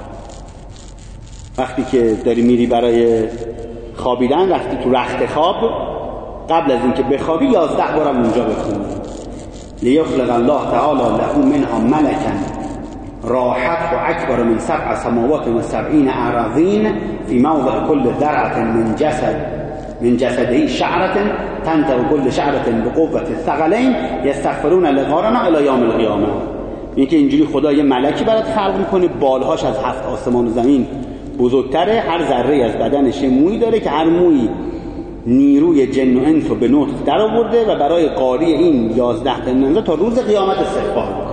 وقتی که داری میری برای خوابیدن، رفتی تو رخت خواب، قبل از اینکه بخوابی 11 بارم اونجا بخونی. لیخلق الله تعالی له منها ملکا راحت و اکبر من 7 سماوات و 70 اراضین فی موضع کل ذره من جسده شعره تنتهي كل شعره بقوه الثقلين یستغفرون لغارنا الی یوم القیامه. اینکه اینجوری خدا یه ملکی برات خلق میکنه، بالهاش از 7 آسمان و زمین بزرگتره، هر ذره از بدنش مویی داره که هر مویی نیروی جن و انس رو به نطق در آورده و برای قاری این 11 تا نماز تا روز قیامت استغفار میکنه.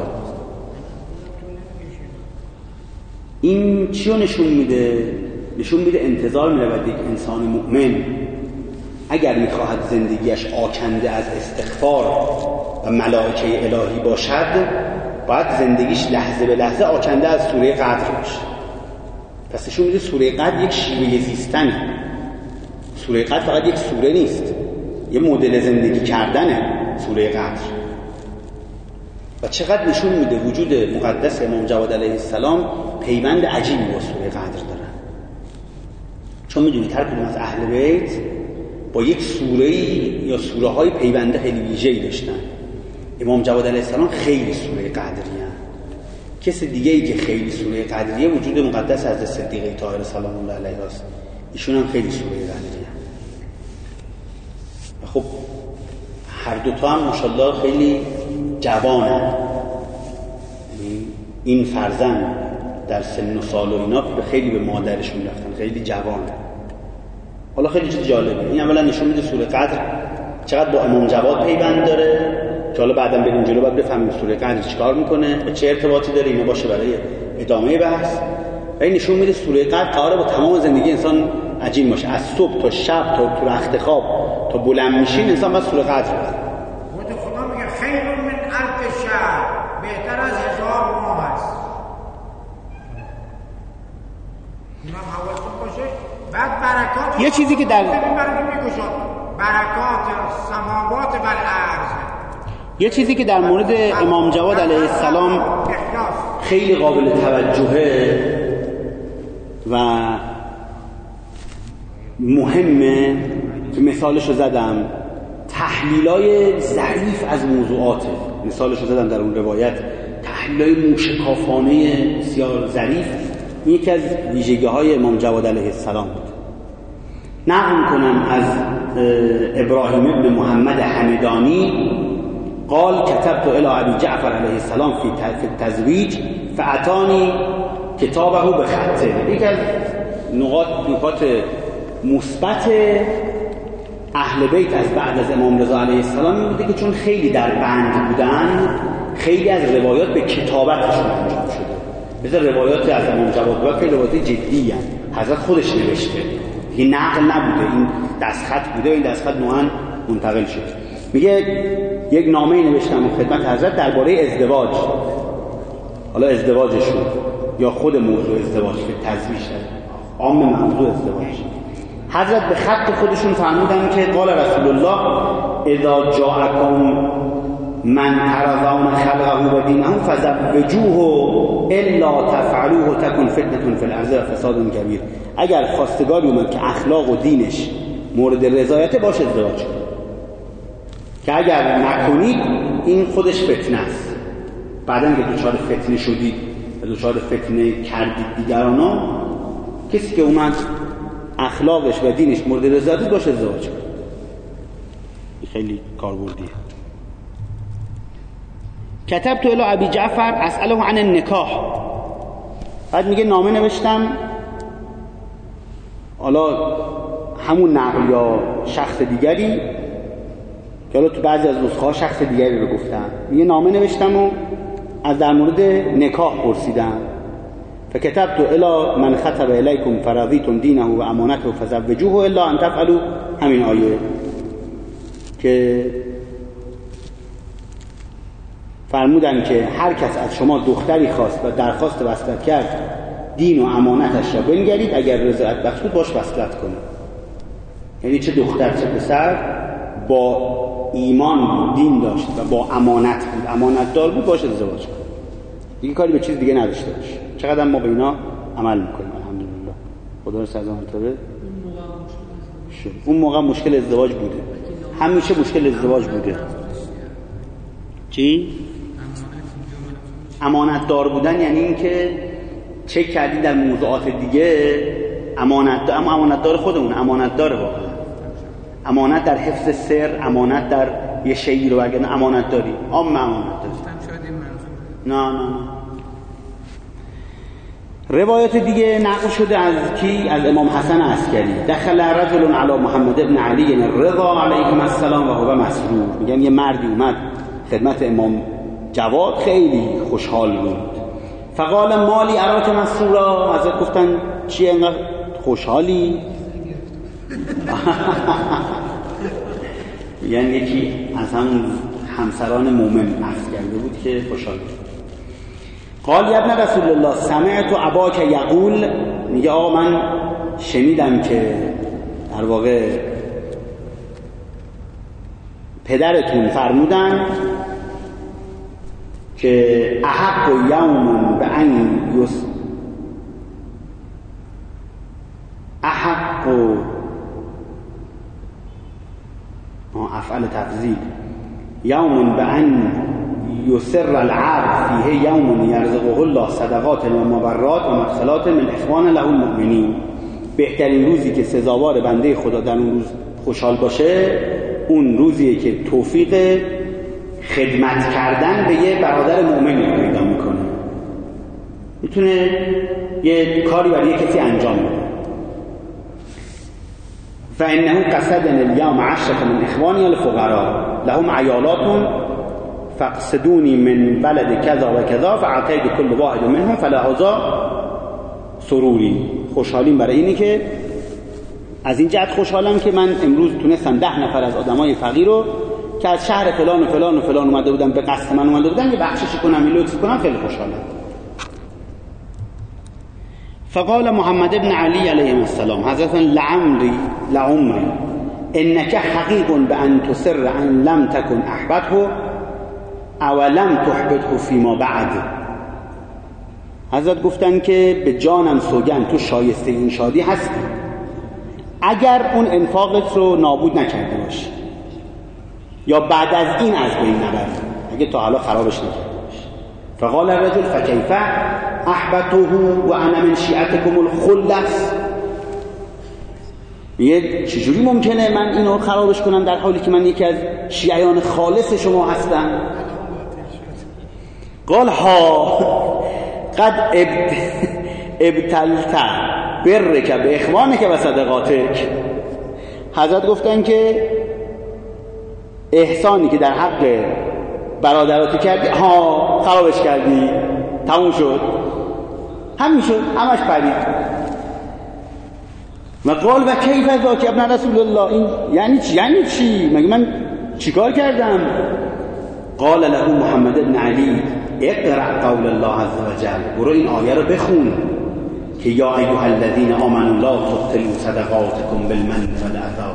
این چی رو نشون میده؟ نشون میده انتظار می‌رود یک انسان مؤمن اگر میخواهد زندگیش آکنده از استغفار و ملائکه الهی باشد، باید زندگیش لحظه به لحظه آکنده از سوره قدر باشه. پس نشون میده سوره قدر یک شیوه زیستنه. سوره قدر فقط یک سوره نیست، یه مدل زندگی کردنه سوره قدر. و چقدر نشون میده وجود مقدس امام جواد علیه السلام پیوند عجیبی با سوره قدر دارن. چون میدونید هر کدوم از اهل بیت با یک سوره‌ای یا سوره‌های پیونده خیلی ویژه‌ای داشتن. امام جواد علیه السلام خیلی سوره قدریه. کسی دیگه ای که خیلی سوره قدریه وجود مقدس حضرت صدیقه طاهره سلام الله علیها است. ایشون هم خیلی سوره قدریه. خب هر دوتا هم ماشاءالله خیلی جوانن. این فرزند در سن و سال و اینا خیلی به مادرشون رفتن، خیلی جوانه. حالا خیلی چیز جالبه، این اولا نشون میده سوره قدر چقدر با امام جواد پیوند داره که حالا بعداً بریم جلو باید بفهمیم سوره قدر چیکار میکنه و چه ارتباطی داره، اینا باشه برای ادامه بحث. و این نشون میده سوره قدر قراره با تمام زندگی انسان عجین باشه، از صبح تا شب تا تو رخت خواب تا بلند میشین انسان باید سوره قدر بخونه. خدا میگه خیر من الف شهر، بهتر از 1000 ماه است. اینم حواستون باشه. بعد برکات یه چیزی که در برکات سماوات و الارض، یه چیزی که در مورد امام جواد علیه السلام خیلی قابل توجهه و مهمه که مثالشو زدم، تحلیلای ظریف از موضوعاته. مثالشو زدم در اون روایت، تحلیلای موشکافانه بسیار ظریف. یکی از ویژگی‌های امام جواد علیه السلام بود. نقل کنم از ابراهیم ابن محمد حمدانی قال كتبت الى ابي جعفر علیه السلام في التزویج فاتانی کتابه بخطه. یکی از نکات مثبت اهل بیت از بعد از امام رضا علیه السلام این بوده که چون خیلی در بند بودن، خیلی از روایات به کتابتشون انجام شده. مثل روایات از امام جواد بود که روایات جدی هستند، حضرت خودش نوشته، دیگه نقل نبوده، این دستخط بوده، این دستخط نوعاً منتقل شد. میگه یک نامه نوشتم خدمت حضرت درباره ازدواج، حالا ازدواجشون یا خود موضوع ازدواج که تزویج عام موضوع ازدواج. حضرت به خط خودشون فرمودن که قال رسول الله اذا جاءكم من ترضون خلقه و دینه فزوجوه الا تفعلوه تكن فتنه في الارض و فساد کبیر. اگر خواستگاری اومد که اخلاق و دینش مورد رضایت باشه ازدواج کنید، که اگر نکنید این خودش فتنه است. بعدن که دوچار فتنه شدید و دوچار فتنه کردید دیگرانو، کسی که اومد اخلاقش و دینش مورد رضایت باشه ازدواج کنید. این خیلی کاربردیه. كتبت الى ابي جعفر اساله عن النکاح. بعد میگه نامه نوشتم، حالا همون نقل یا شخص دیگری که حالا تو بعضی از نسخه‌ها شخص دیگری رو گفتم، میگه نامه نوشتم و از در مورد نکاح پرسیدم. فكتبت الى من خطب الیکم فرضیتم دینه و امانته فزوجوه الا ان تفعلوا، همین آیه که فرمودن که هر کس از شما دختری خواست و درخواست وصلت کرد، دین و امانتش را بنگرید، اگر رضایت بخش بود باش وصلت کنید. یعنی چه دختر چه پسر با ایمان دین داشت و با امانت بود، امانت دار بود، باش ازدواج کنید. دیگه کاری به چیز دیگه نداشته باش. چقدر ما به اینا عمل میکنیم الحمدلله. خدا رو سزا مرتبه. اون موقع مشکل ازدواج بوده، همیشه مشکل ازدواج بوده. چی؟ امانتدار بودن یعنی این که چک کردی در موضوعات دیگه امانتدار خودمون، امانتدار واقعا، امانت در حفظ سر، امانت در یه شیء رو اگه امانت داری امانت داری. نه روایت دیگه نقل شده از کی؟ از امام حسن عسکری. دخل رجل علی محمد ابن علی الرضا علیهم السلام و هو مسرور. میگن یه مردی اومد خدمت امام جواد خیلی خوشحال بود. فقال مالی اراک مسرورا. حضرت گفتن چیه اینقدر خوشحالی؟ یعنی یکی از همون همسران مومن عرض کرده بود که خوشحال بود. قال یا ابن رسول الله سمعت اباک یقول. میگه آقا من شنیدم که در واقع پدرتون فرمودن که احق یوم به ان احق افعال تفضیل یوم به ان یسر العبد فیه یوم یرزقه الله صدقات و مبرات و مدخلات من اخوان له المؤمنین. بهترین روزی که سزاوار بنده خدا در اون روز خوشحال باشه اون روزیه که توفیق خدمت کردن به یه برادر مؤمنی پیدا میکنه، میتونه یه کاری برای یه کسی انجام بده. فانه قصدن اليوم عشرة من اخوانی الفقراء لهم عیالات فاقصدونی من بلد کذا و کذا فاعطیت کل واحد منهم فلهذا سروری. خوشحالیم برای اینه که از این جهت خوشحالم که من امروز تونستم 10 نفر از آدمای فقیر رو که از شهر فلان و فلان و فلان اومده بودن به قصد من اومده بودن یه بخششی کنم، یه لطفی کنم، خیلی خوشحالم. فقال محمد ابن علی علیه السلام حضرت لعمری انک حقیق بان تسر ان لم تکن احبته او لم تحبته فیما بعد. حضرت گفتن که به جانم سوگند تو شایسته این شادی هستی اگر اون انفاقت رو نابود نکرده باشی یا بعد از این از بین نبرد، اگه تا حالا خرابش نکرده باشی. فقال الرجل فکیف احبته و انا من شیعتکم الخلص. میگه چجوری ممکنه من اینو خرابش کنم در حالی که من یکی از شیعیان خالص شما هستم؟ قال ها قد ابتلت برک به اخوانک و صدقاتک. حضرت گفتن که احسانی که در حق برادراتی کردی ها خرابش کردی، تموم شد، همین شد، همش پرید. و قال و کیف ذاک ابن رسول الله. این یعنی چی؟ مگه من چیکار کردم؟ قال له محمد ابن علی اقرأ قول الله عز وجل. برو این آیه رو بخون که یا ایها الذین آمنوا لا تبطلوا صدقاتکم بالمن والأذى.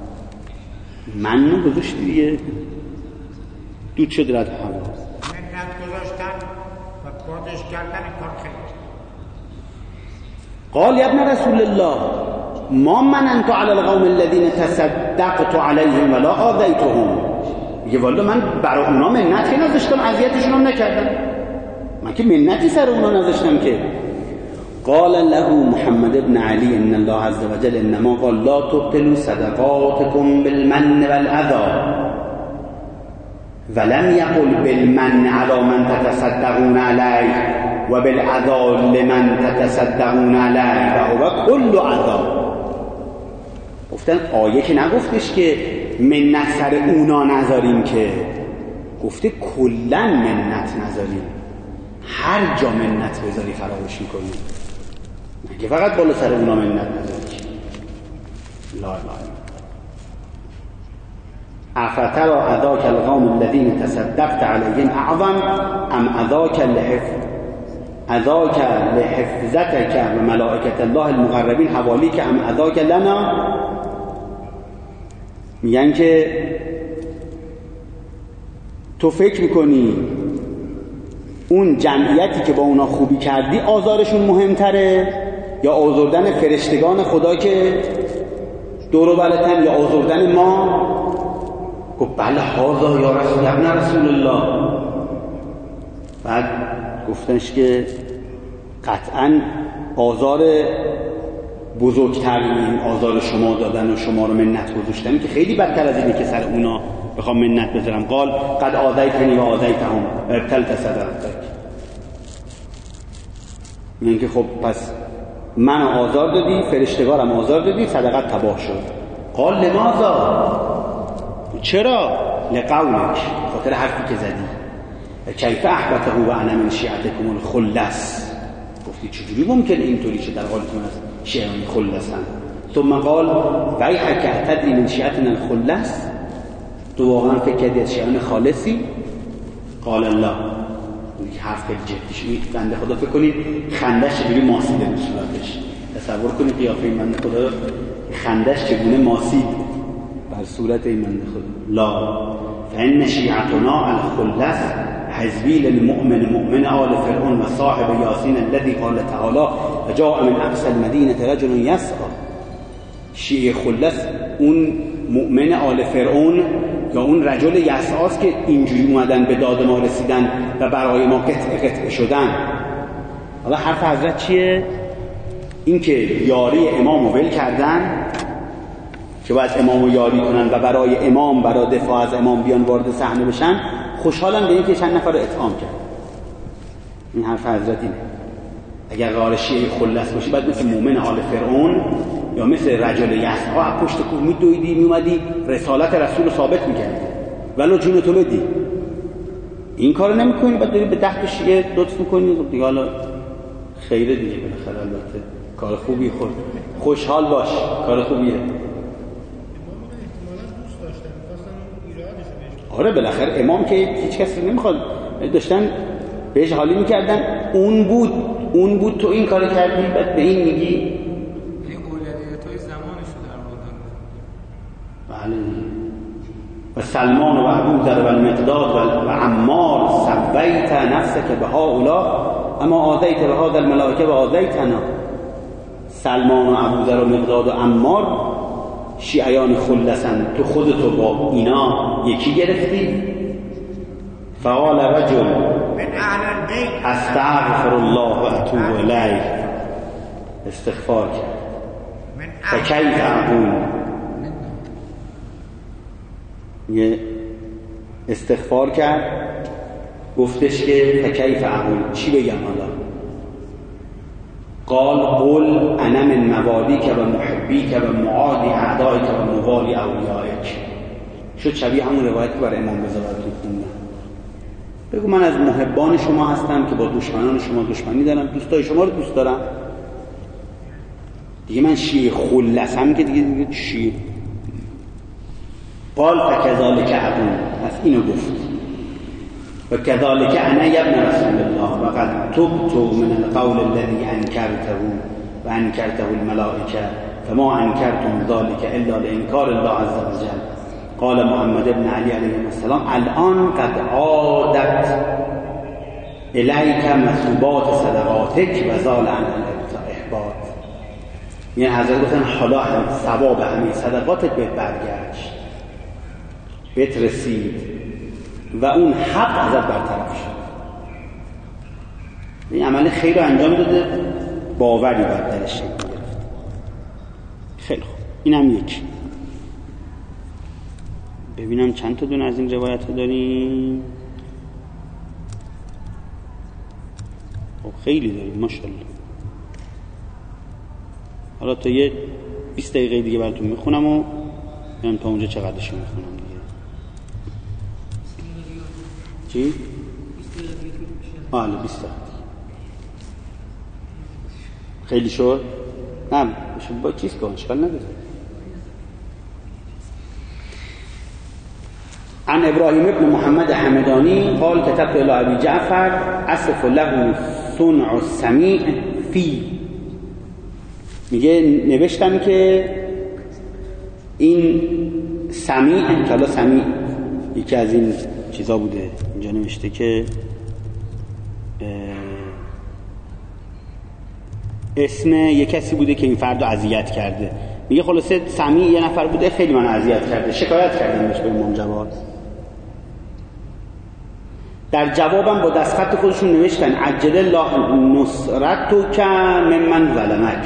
من گذاشتی دیگه دود شد رد هوا. منت گذاشتن و بادش کردن کار خیلی. قال یا ابن رسول الله ما مننت علی القوم الذین تصدقت علیهم ولا آذیتهم. میگه والا من برای اونا منت که نذاشتم، اذیتشون هم نکردم، من که منتی سر اونا نذاشتم که. قال له محمد ابن علی ان الله عز وجل انما قال لا تبطلوا صدقاتكم بالمن والاذى ولم يقل بالمن على من تتصدقون عليه وبالاذى لمن تتصدقون عليه وهو كل اذى. گفتن آیه که نگفتش که منت سر اونا نذاریم، که گفته کلا منت نذاریم، هر جا منت بذاری خرابش میکنیم، که فقط بالا سر اونا منت نذاری. لا اله افترى اذاک القوم الذین تصدقت علیهم اعظم ام اذاک لحفظتک و ملائکت الله المقربین حوالیک ام اذاک لنا. میگن که تو فکر میکنی اون جمعیتی که با اونا خوبی کردی آزارشون مهمتره یا آزردن فرشتگان خدا که دور و برتن یا آزردن ما؟ گفت بله هذا یا رسول ابن رسول الله. بعد گفتنش که قطعاً آزار بزرگتر این آزار شما دادن و شما رو منت گذاشتن که خیلی بدتر از اینه که سر اونا بخوام منت بذارم. قال قد آذیتنی و آذیتهم و ابتلت صدرتک. میگن که خب پس من آزار دادی، فرشتگارم آزار دادی، صدقت تباه شد. قال لماذا؟ چرا؟ لقولک، خاطر حرفی که زدی. کیف احبته و انا من شیعتکم الخلص. گفتی چجوری ممکن اینطوری شه در حالی که من از شیعان خلصم؟ ثم قال ویحک اتدری من شیعتنا الخلص، تو واقعا فکر کردی از شیعان خالصی؟ قال الله. یک حرف خیلی جدیش بنده خدا فکر کنید خندش چجوری ماسیده به صورتش. تصور کنید قیافه این بنده خدا رو، خندش چگونه ماسید بر صورت این بنده خدا. لا فإن شیعتنا الخلص حزبی للمؤمن مؤمن آل فرعون و صاحب یاسین الذی قال تعالی و جاء من اقصى المدینه رجل یسعی. شیعه خلص اون مؤمن آل فرعون یا اون رجل یسعاست که اینجوری اومدن به داد ما رسیدن و برای ما قطع شدن. حالا حرف حضرت چیه؟ این که یاری امام رو ول کردن که باید امام رو یاری کنن و برای امام، برای دفاع از امام بیان وارد صحنه بشن، خوشحالم به این که چند نفر رو اطعام کرد. این حرف حضرت اینه. اگر قرار شیعه خلص باشی باید مثل مومن آل فرعون یا مثل رجل یسعا پشت کوه میدویدی میومدی رسالت رسول رو ثابت میکردی ولو جونتو بدی. این کارو نمیکنی، بعد داری به دست شیعه لطف میکنی. خب دیگه حالا خیره دیگه، بالاخره البته کار خوبی خود خوشحال باش، کار خوبیه. آره بالاخره امام که هیچ کسی نمیخواد، داشتن بهش حالی میکردن. اون بود تو این کار کردی، بعد به این میگی این اولویت‌های زمانش رو در واقع. بله. و سلمان و ابوذر و المقداد و عمار سویت نفسک بهؤلاء اما آذیت به هذا الملائکه و آذیتنا. سلمان و ابوذر و مقداد و عمار شیعیان خلصن، تو خودتو با اینا یکی گرفتی. فقال رجل من اهل البیت استغفر الله و اتوب الیه. استغفار کرد. و کیف اقول، یه استغفار کرد، گفتش که فکیف اقول، چی بگم حالا؟ قال قل انا من موالیک و محبیک و معادی اعدائک و موالی اولیائک. شد شبیه همون روایتی بر امام رضا براتون خوندم. بگو من از محبان شما هستم که با دشمنان شما دشمنی دارم، دوستای شما رو دوست دارم. دیگه من شیعه خلصم که دیگه شیعه. قال فکذالک اقول، پس اینو گفت. و کذالک انا ابن رسول الله و قد تبت من القول الذي انکرته و انکرته الملائکه فما انکرتم ذلك الا لانکار الله عز وجل. قال محمد بن علی علیه السلام الان قد عادت الیک مثوبات صدقاتک و زال عن الاحباط. یعنی حضرت گفتن حالا ثواب همین صدقاتت بهت برگشت، بهت رسید و اون حق ازت برطرف شد. این عمل خیر رو انجام داده، باوری باید درش شکل گرفت. خیلی خوب، اینم یک. ببینم چند تا دونه از این روایت ها داریم. خب خیلی داریم ماشاءالله. حالا تا یه 20 دقیقه دیگه براتون میخونم و ببینم تا اونجا چقدرشو میخونم دیگه. چی؟ 20 دقیقه. خیلی شد؟ نه با چیز کن، اشکال نداره. عن ابراهیم ابن محمد حمدانی قال كتبت الى ابي جعفر اصف له صنع السميع فی. میگه نوشتم که این سمیع، که حالا سمیع یکی از این چیزا بوده، اینجا نوشته که اسم یک کسی بوده که این فرد رو اذیت کرده. میگه خلاصه سمیع یه نفر بوده خیلی من اذیت کرده، شکایت کردم بهش به امام جواد. در جوابم با دستخط خودشون نوشتن عجل الله نصرتک ممن ظلمک،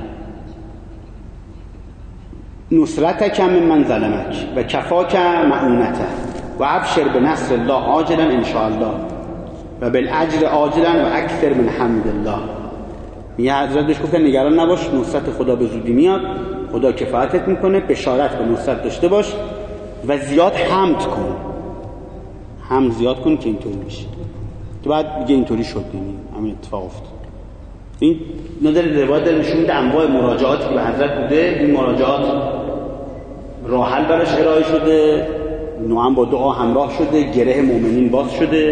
نصرتک ممن ظلمک و کفاک معونته و ابشر بنصر الله عاجلا ان شاء الله و بالاجر عاجلا و اکثر من حمد الله. یه حضرت بهش گفتن نگران نباش، نصرت خدا به زودی میاد، خدا کفایتت میکنه، بشارت به نصرت داشته باش و زیاد حمد کن، هم زیاد کن که اینطوری میشه. که بعد دیگه اینطوری شد، همین اتفاق افتاد. این نداره روایت نشون میده انواع مراجعاتی که به حضرت بوده، این مراجعات راه حل براش ارائه شده، نوعا با دعا همراه شده، گره مؤمنین باز شده.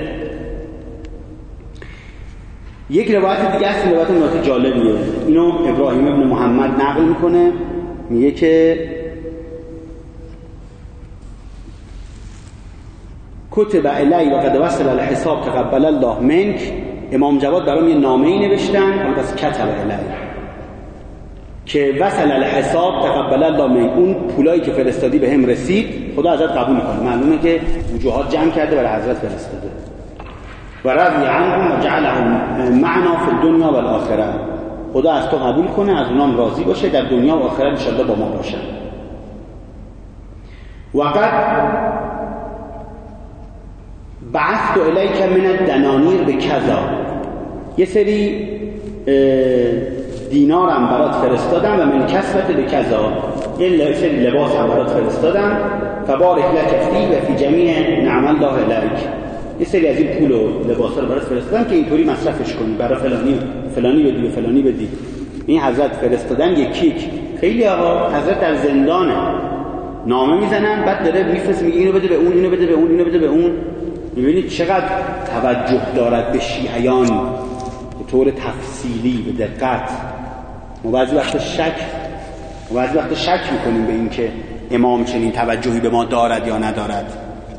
یک روایت دیگه است، روایت جالبیه، اینو ابراهیم ابن محمد نقل میکنه، میگه که کتب الی و قد وصل الحساب تقبل الله منک. امام جواد برام یه نامه‌ای نوشتن، پس کتب الی که وصل الحساب تقبل الله منک، اون پولایی که فرستادی به هم رسید، خدا ازت قبول کنه. معلومه که وجوهات جمع کرده برای حضرت فرستاده. و رضی عنهم و جعلهم معنا فی الدنیا و الاخره، خدا از تو قبول کنه، از اونام راضی باشه، در دنیا و آخرت ان شاءالله با ما باشه. وقد بعثت الیک من الدنانیر بکذا، یه سری دینارم برات فرستادم و من کسبت بکذا، یه سری لباس هم برات فرستادم، فبارک لک فی و فی جمیع نعم الله الیک، یه سری از این پول و لباسا رو برات فرستادم که اینطوری مصرفش کنی، برای فلانی بدی و فلانی بدی. این حضرت فرستادن یکیک. خیلی آقا حضرت در زندانه، نامه میزنن، بعد داره میفرسته میگه اینو بده به اون، اینو بده به اون، اینو بده به اون. میبینید چقدر توجه دارد به شیعیان به طور تفصیلی، به دقت. ما بعضی وقت شک میکنیم به این که امام چنین توجهی به ما دارد یا ندارد.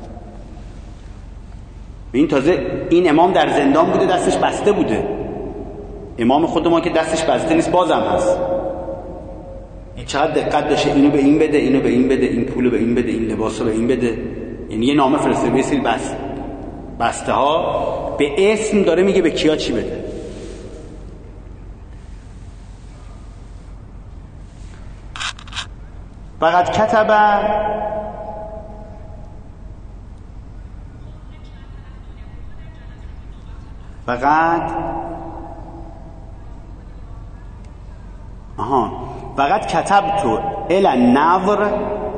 این تازه این امام در زندان بوده، دستش بسته بوده. امام خود ما که دستش بسته نیست بازم هست. این چقدر دقت داشته، اینو به این بده، اینو به این بده، این پولو به این بده، این لباسو به این بده. یعنی یه نامه فرسته به سری بسته ها به اسم داره میگه به کیا چی بده. فقط کتب فقط کتبت الی النظر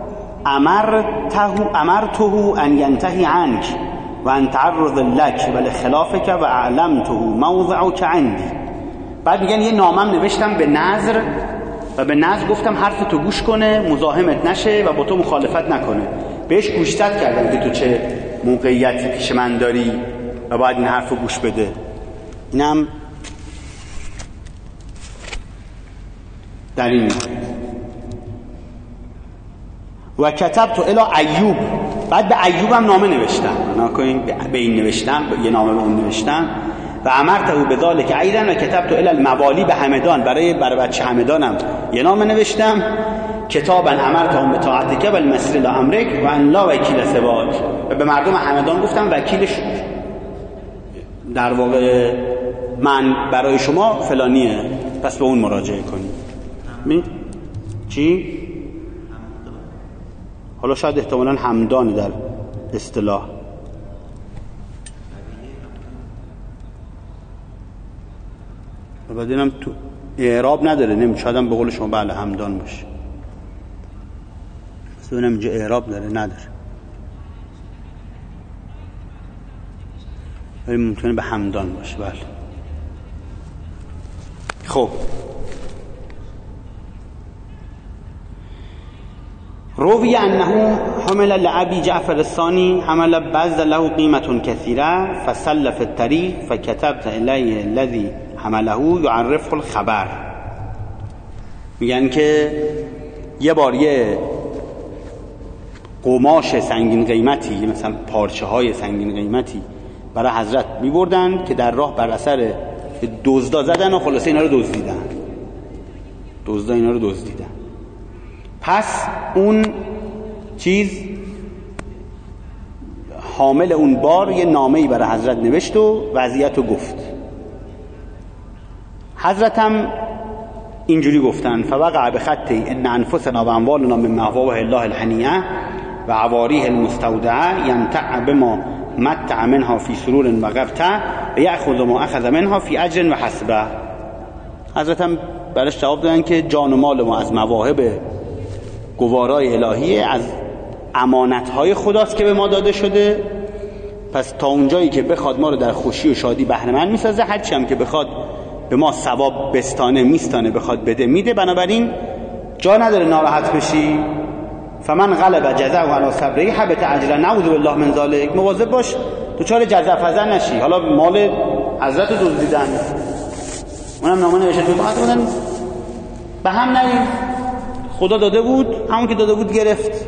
امرته ان ینتهی عنک و ان تعرض لک و لخلافک و اعلمته موضعک عندی. بعد میگن یه نامم نوشتم به نظر و به نظر گفتم حرف تو گوش کنه، مزاحمت نشه و با تو مخالفت نکنه. بهش گوشزد کردم که تو چه موقعیتی پیش من داری و باید این حرف رو گوش بده. اینم در این و کتبت الی ایوب. بعد به ایوب هم نامه نوشتم، نکنین به این نوشتم، یه نامه به اون نوشتم. و امرته بذلک ایضا و کتبت الی الموالی به همدان، برای بچه همدانم یه نامه نوشتم، کتابا امرتهم بطاعتک و المسیر لا امرک و ان لا وکیل سواک. و به مردم همدان گفتم وکیلش در واقع من برای شما فلانیه، پس به اون مراجعه کنید. چی؟ حالا شاید احتمالاً همدان در اصطلاح. و بعد اینم تو اعراب نداره، شاید هم به قول شما بله همدان باشه. بس ببینم اینجا اعراب داره نداره، ولی ممکنه به همدان باشه. بله. خب روی انه حمل لعبی جعفر الثانی حمل بذل له قیمة کثیره فسل فی الطریق فکتبت الیه الذی حمله یعرفه الخبر. میگن که یه بار یه قماش سنگین قیمتی، مثلا پارچه های سنگین قیمتی برای حضرت میبردن که در راه بر اثر دزدا زدن و خلاصه اینا رو دزدیدن. پس اون چیز حامل اون بار یه نامه‌ای برای حضرت نوشت و وضعیت رو گفت. حضرت هم اینجوری گفتن فوقع بخطی ان انفسنا و اموالنا من مهواه الله الحنیه و عواریه المستودعه یمتع بما متع منها فی سرور و غبطه و یأخذ ما اخذ منها فی اجر و حسبه. حضرت هم برش جواب دادن که جان و مال ما از مواهب گوارای الهیه، از امانتهای خداست که به ما داده شده، پس تا اونجایی که بخواد ما رو در خوشی و شادی بهره مند میسازه، هرچی هم که بخواد به ما ثواب بستانه میستانه، بخواد بده میده. بنابراین جا نداره ناراحت بشی. فمن غلب جزع و علی صبره حبط اجره نعوذ بالله من ذلک. مواظب باش دچار جزع فزع نشی. حالا مال حضرت رو دزدیدن، اونم نامه نوشته تو بعدن به هم نریم، خدا داده بود، همون که داده بود گرفت.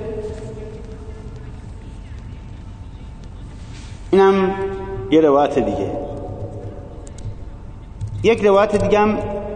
اینم یه روایت دیگه. یک روایت دیگه هم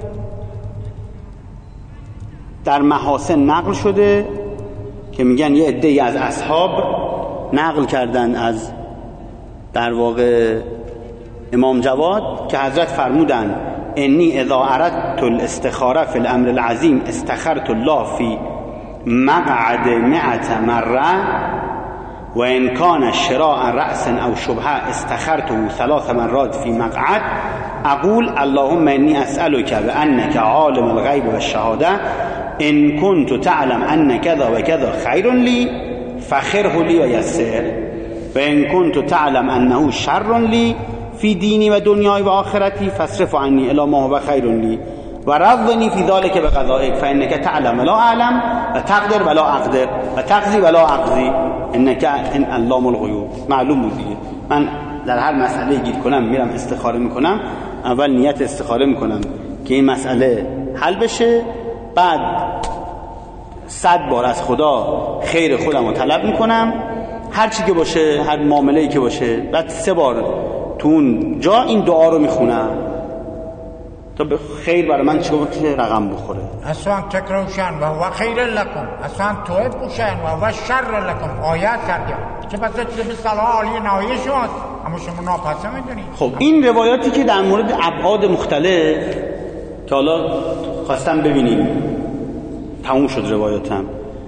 در محاسن نقل شده که میگن یه عده‌ای از اصحاب نقل کردن از در واقع امام جواد که حضرت فرمودن انی اذا اردت الاستخاره فی الامر العظیم استخرت الله فی مقعد 100 مره و ان کان شراء رأس او شبهه استخرته 3 مرات فی مقعد اقول اللهم انی اسألک بانک عالم الغیب و الشهاده ان كنت تعلم ان كذا و كذا خیر لی فخره لی و یسر و ان كنت تعلم انه شر لی فی دینی و دنیای و آخرتی فاصرف عنی الی ما هو خیر لی و رضنی فی ذلک بقضائک فانک تعلم لا اعلم و تقدر ولا اقدر و تقضی ولا اقضی انک ان علام الغیوب. معلوم بود دیگه. من در هر مسئله گیر کنم میرم استخاره میکنم، اول نیت استخاره میکنم که این مسئله حل بشه، بعد 100 بار از خدا خیر خودم رو طلب میکنم، هر چی که باشه، هر معامله‌ای که باشه، بعد 3 بار تو اون جا این دعا رو میخونم تا به خیر برای من چه رقم بخوره. اصلا تکروشن و هو خیر لکم اصلا توبوشن و هو شر لکم. آیت کردیم چه پس چه به صلاح عالی نهایی شد، اما شما ناپسه میدونید. خب این روایاتی که در مورد ابعاد مختلف که حالا خواستم ببینیم، تموم شد روایاتم،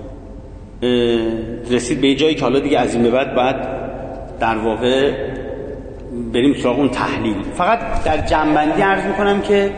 رسید به جایی که حالا دیگه از این به بعد باید در واقع بریم سراغ اون تحلیل. فقط در جنبندی عرض میکنم که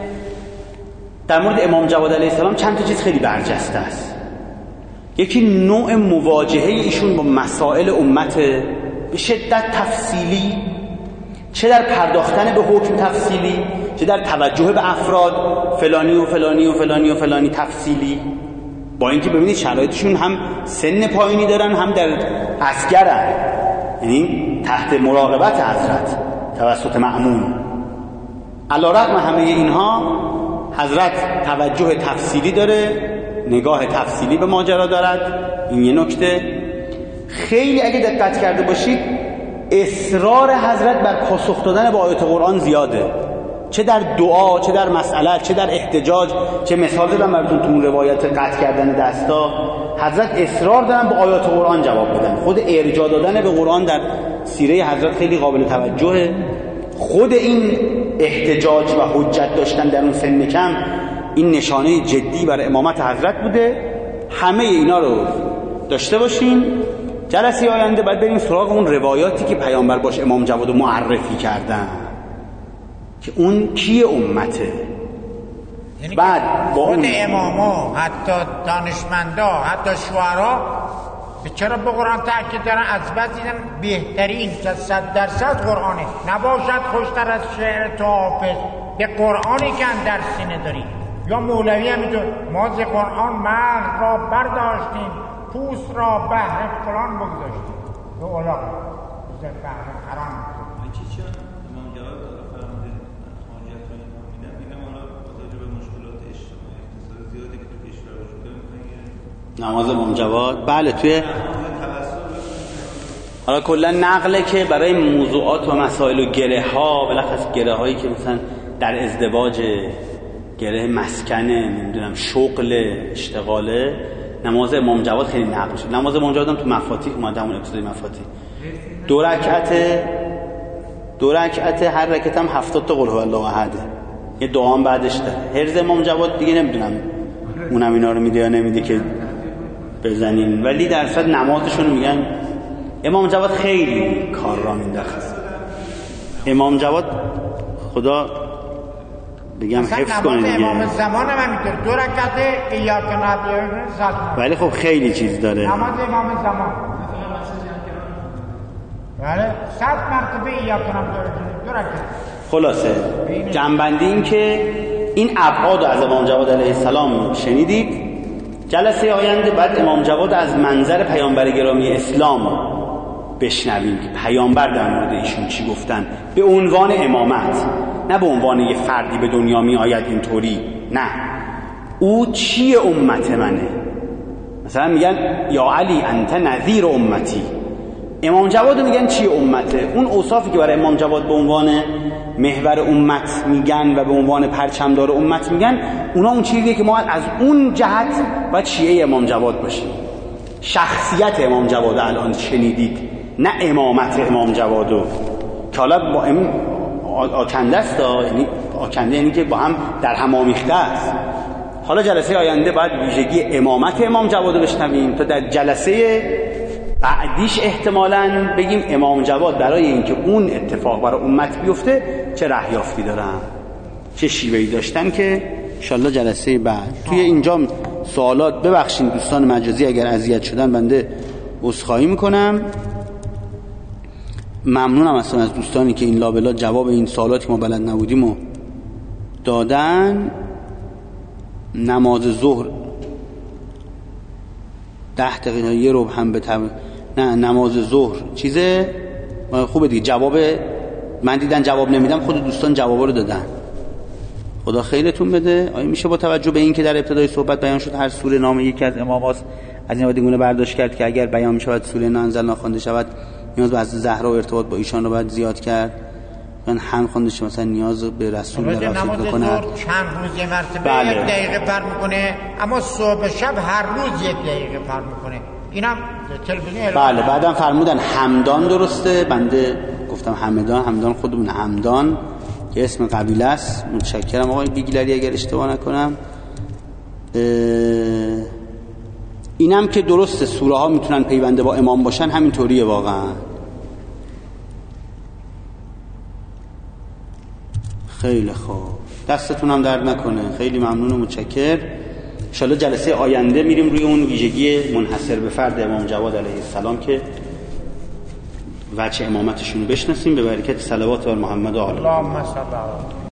در مورد امام جواد علیه السلام چند تا چیز خیلی برجسته است. یکی نوع مواجهه ایشون با مسائل امت به شدت تفصیلی، چه در پرداختن به حکم تفصیلی، چه در توجه به افراد فلانی و فلانی و فلانی و فلانی تفصیلی. با اینکه ببینید شرایطشون هم سن پایینی دارن، هم در عسکرن، یعنی تحت مراقبت حضرت توسط مأمون. علی‌رغم همه اینها حضرت توجه تفصیلی داره، نگاه تفصیلی به ماجرا دارد. این یه نکته. خیلی اگه دقت کرده باشید اصرار حضرت بر پاسخ دادن به آیات قرآن زیاده، چه در دعا، چه در مسئله، چه در احتجاج. چه مثال زدم براتون تو اون روایت قطع کردن دستا، حضرت اصرار دارن به آیات قرآن جواب بدن. خود ارجاع دادن به قرآن در سیره حضرت خیلی قابل توجهه. خود این احتجاج و حجت داشتن در اون سن کم این نشانه جدی برای امامت حضرت بوده. همه اینا رو داشته باشین. جلسه آینده بعد بریم سراغ اون روایاتی که پیامبر باش امام جواد معرفی کردن که اون کی امته. یعنی بعد با خود اماما، حتی دانشمندا، حتی شعرا چرا به قرآن تأکید دارن؟ از بس دیدن بهترین که 100% قرآنه، نباشد خوشتر از شعر تو حافظ. به قرآنی که اندر سینه داری. یا مولوی همینطور، ما ز قرآن مغز را برداشتیم، پوست را بهر فلان بگذاشتیم. به اولاق بزر بهر قرآن چی امام جواد فرمودن حاجت رو میدن، اینم حالا با توجه به مشکلات اجتماعی اقتصادی زیادی که تو کشور وجود داره نماز امام جواد بله توی حالا کلا نقله که برای موضوعات و مسائل و گره ها، بالاخص گره هایی که مثلا در ازدواج، گره مسکنه، نمیدونم شغل، اشتغاله، نماز امام جواد خیلی نقل شد. نماز امام جواد هم تو مفاتیح اومده، همون ابتدای مفاتیح دو رکعت هر رکعت هم 70 تا قل هو الله احده. یه دعا هم بعدش داره. حرز امام جواد دیگه نمیدونم اونم اینا رو میده یا نمیده که بزنین، ولی در صد نمازشون میگن امام جواد خیلی کار را مینداخت. امام جواد خدا بگم حفظ کنه دیگه. امام زمان هم همینطور 2 رکعت ایاک نعبد ولی خب خیلی چیز داره. نماز امام زمان بله 100 مرتبه ایاک نعبد 2 رکعت. خلاصه جنبندی این که این ابعاد از امام جواد علیه السلام شنیدید. جلسه آینده بعد امام جواد از منظر پیامبر گرامی اسلام بشنویم که پیامبر در مورد ایشون چی گفتن به عنوان امامت، نه به عنوان یه فردی به دنیا می آید اینطوری، نه او چی امت منه. مثلا میگن یا علی انت نذیر امتی، امام جواد میگن چی امته. اون اوصافی که برای امام جواد به عنوان محور امت میگن و به عنوان پرچمدار امت میگن، اونا اون چیزیه که ما از اون جهت باید شیعه امام جواد باشیم. شخصیت امام جواد الان شنیدید، نه امامت امام جوادو که حالا با آکنده است، یعنی آکنده یعنی که با هم در هم آمیخته است. حالا جلسه آینده باید ویژگی امامت امام جوادو بشنویم تا در جلسه بعدیش احتمالاً بگیم امام جواد برای اینکه اون اتفاق برای امت بیفته چه رهیافتی دارن، چه شیوهی داشتن، که انشالله جلسه بعد. توی اینجا سوالات ببخشید دوستان مجازی اگر اذیت شدن، بنده عذرخواهی میکنم. ممنونم اصلا از دوستانی که این لابلا جواب این سوالاتی که ما بلد نبودیم و دادن. نماز ظهر 10 دقیقه یه ربع هم به نه نماز ظهر چیزه خوبه دیگه. جواب من دیدن جواب نمیدم، خود دوستان جواب رو دادن. خدا خیرتون بده. آیا میشه با توجه به این که در ابتدای صحبت بیان شد هر سوره نام یکی از اماماست، از این گونه برداشت کرد که اگر بیان میشود سوره انزلنا خوانده شود نیاز به حضرت زهرا و ارتباط با ایشان رو باید زیاد کرد. من هم خوانده شه مثلا نیاز به رسول داره فکر کنه. چند روز یه مرتبه 1 دقیقه فرق میکنه، اما صبح شب هر روز 1 دقیقه فرق میکنه. اینم تلویزیون اعلام. بله بعدم فرمودن همدان درسته، بنده گفتم همدان خودمون همدان که اسم قبیله است. متشکرم آقای بیگلری اگر اشتباه نکنم. اینم که درسته سوره ها میتونن پیونده با امام باشن، همینطوریه واقعا. خیلی خوب، دستتون هم درد نکنه. خیلی ممنون و متشکر. انشالله جلسه آینده میریم روی اون ویژگی منحصر به فرد امام جواد علیه السلام که وجه امامتشون رو بشناسیم به برکت صلوات بر محمد و آل. اللهم صل علی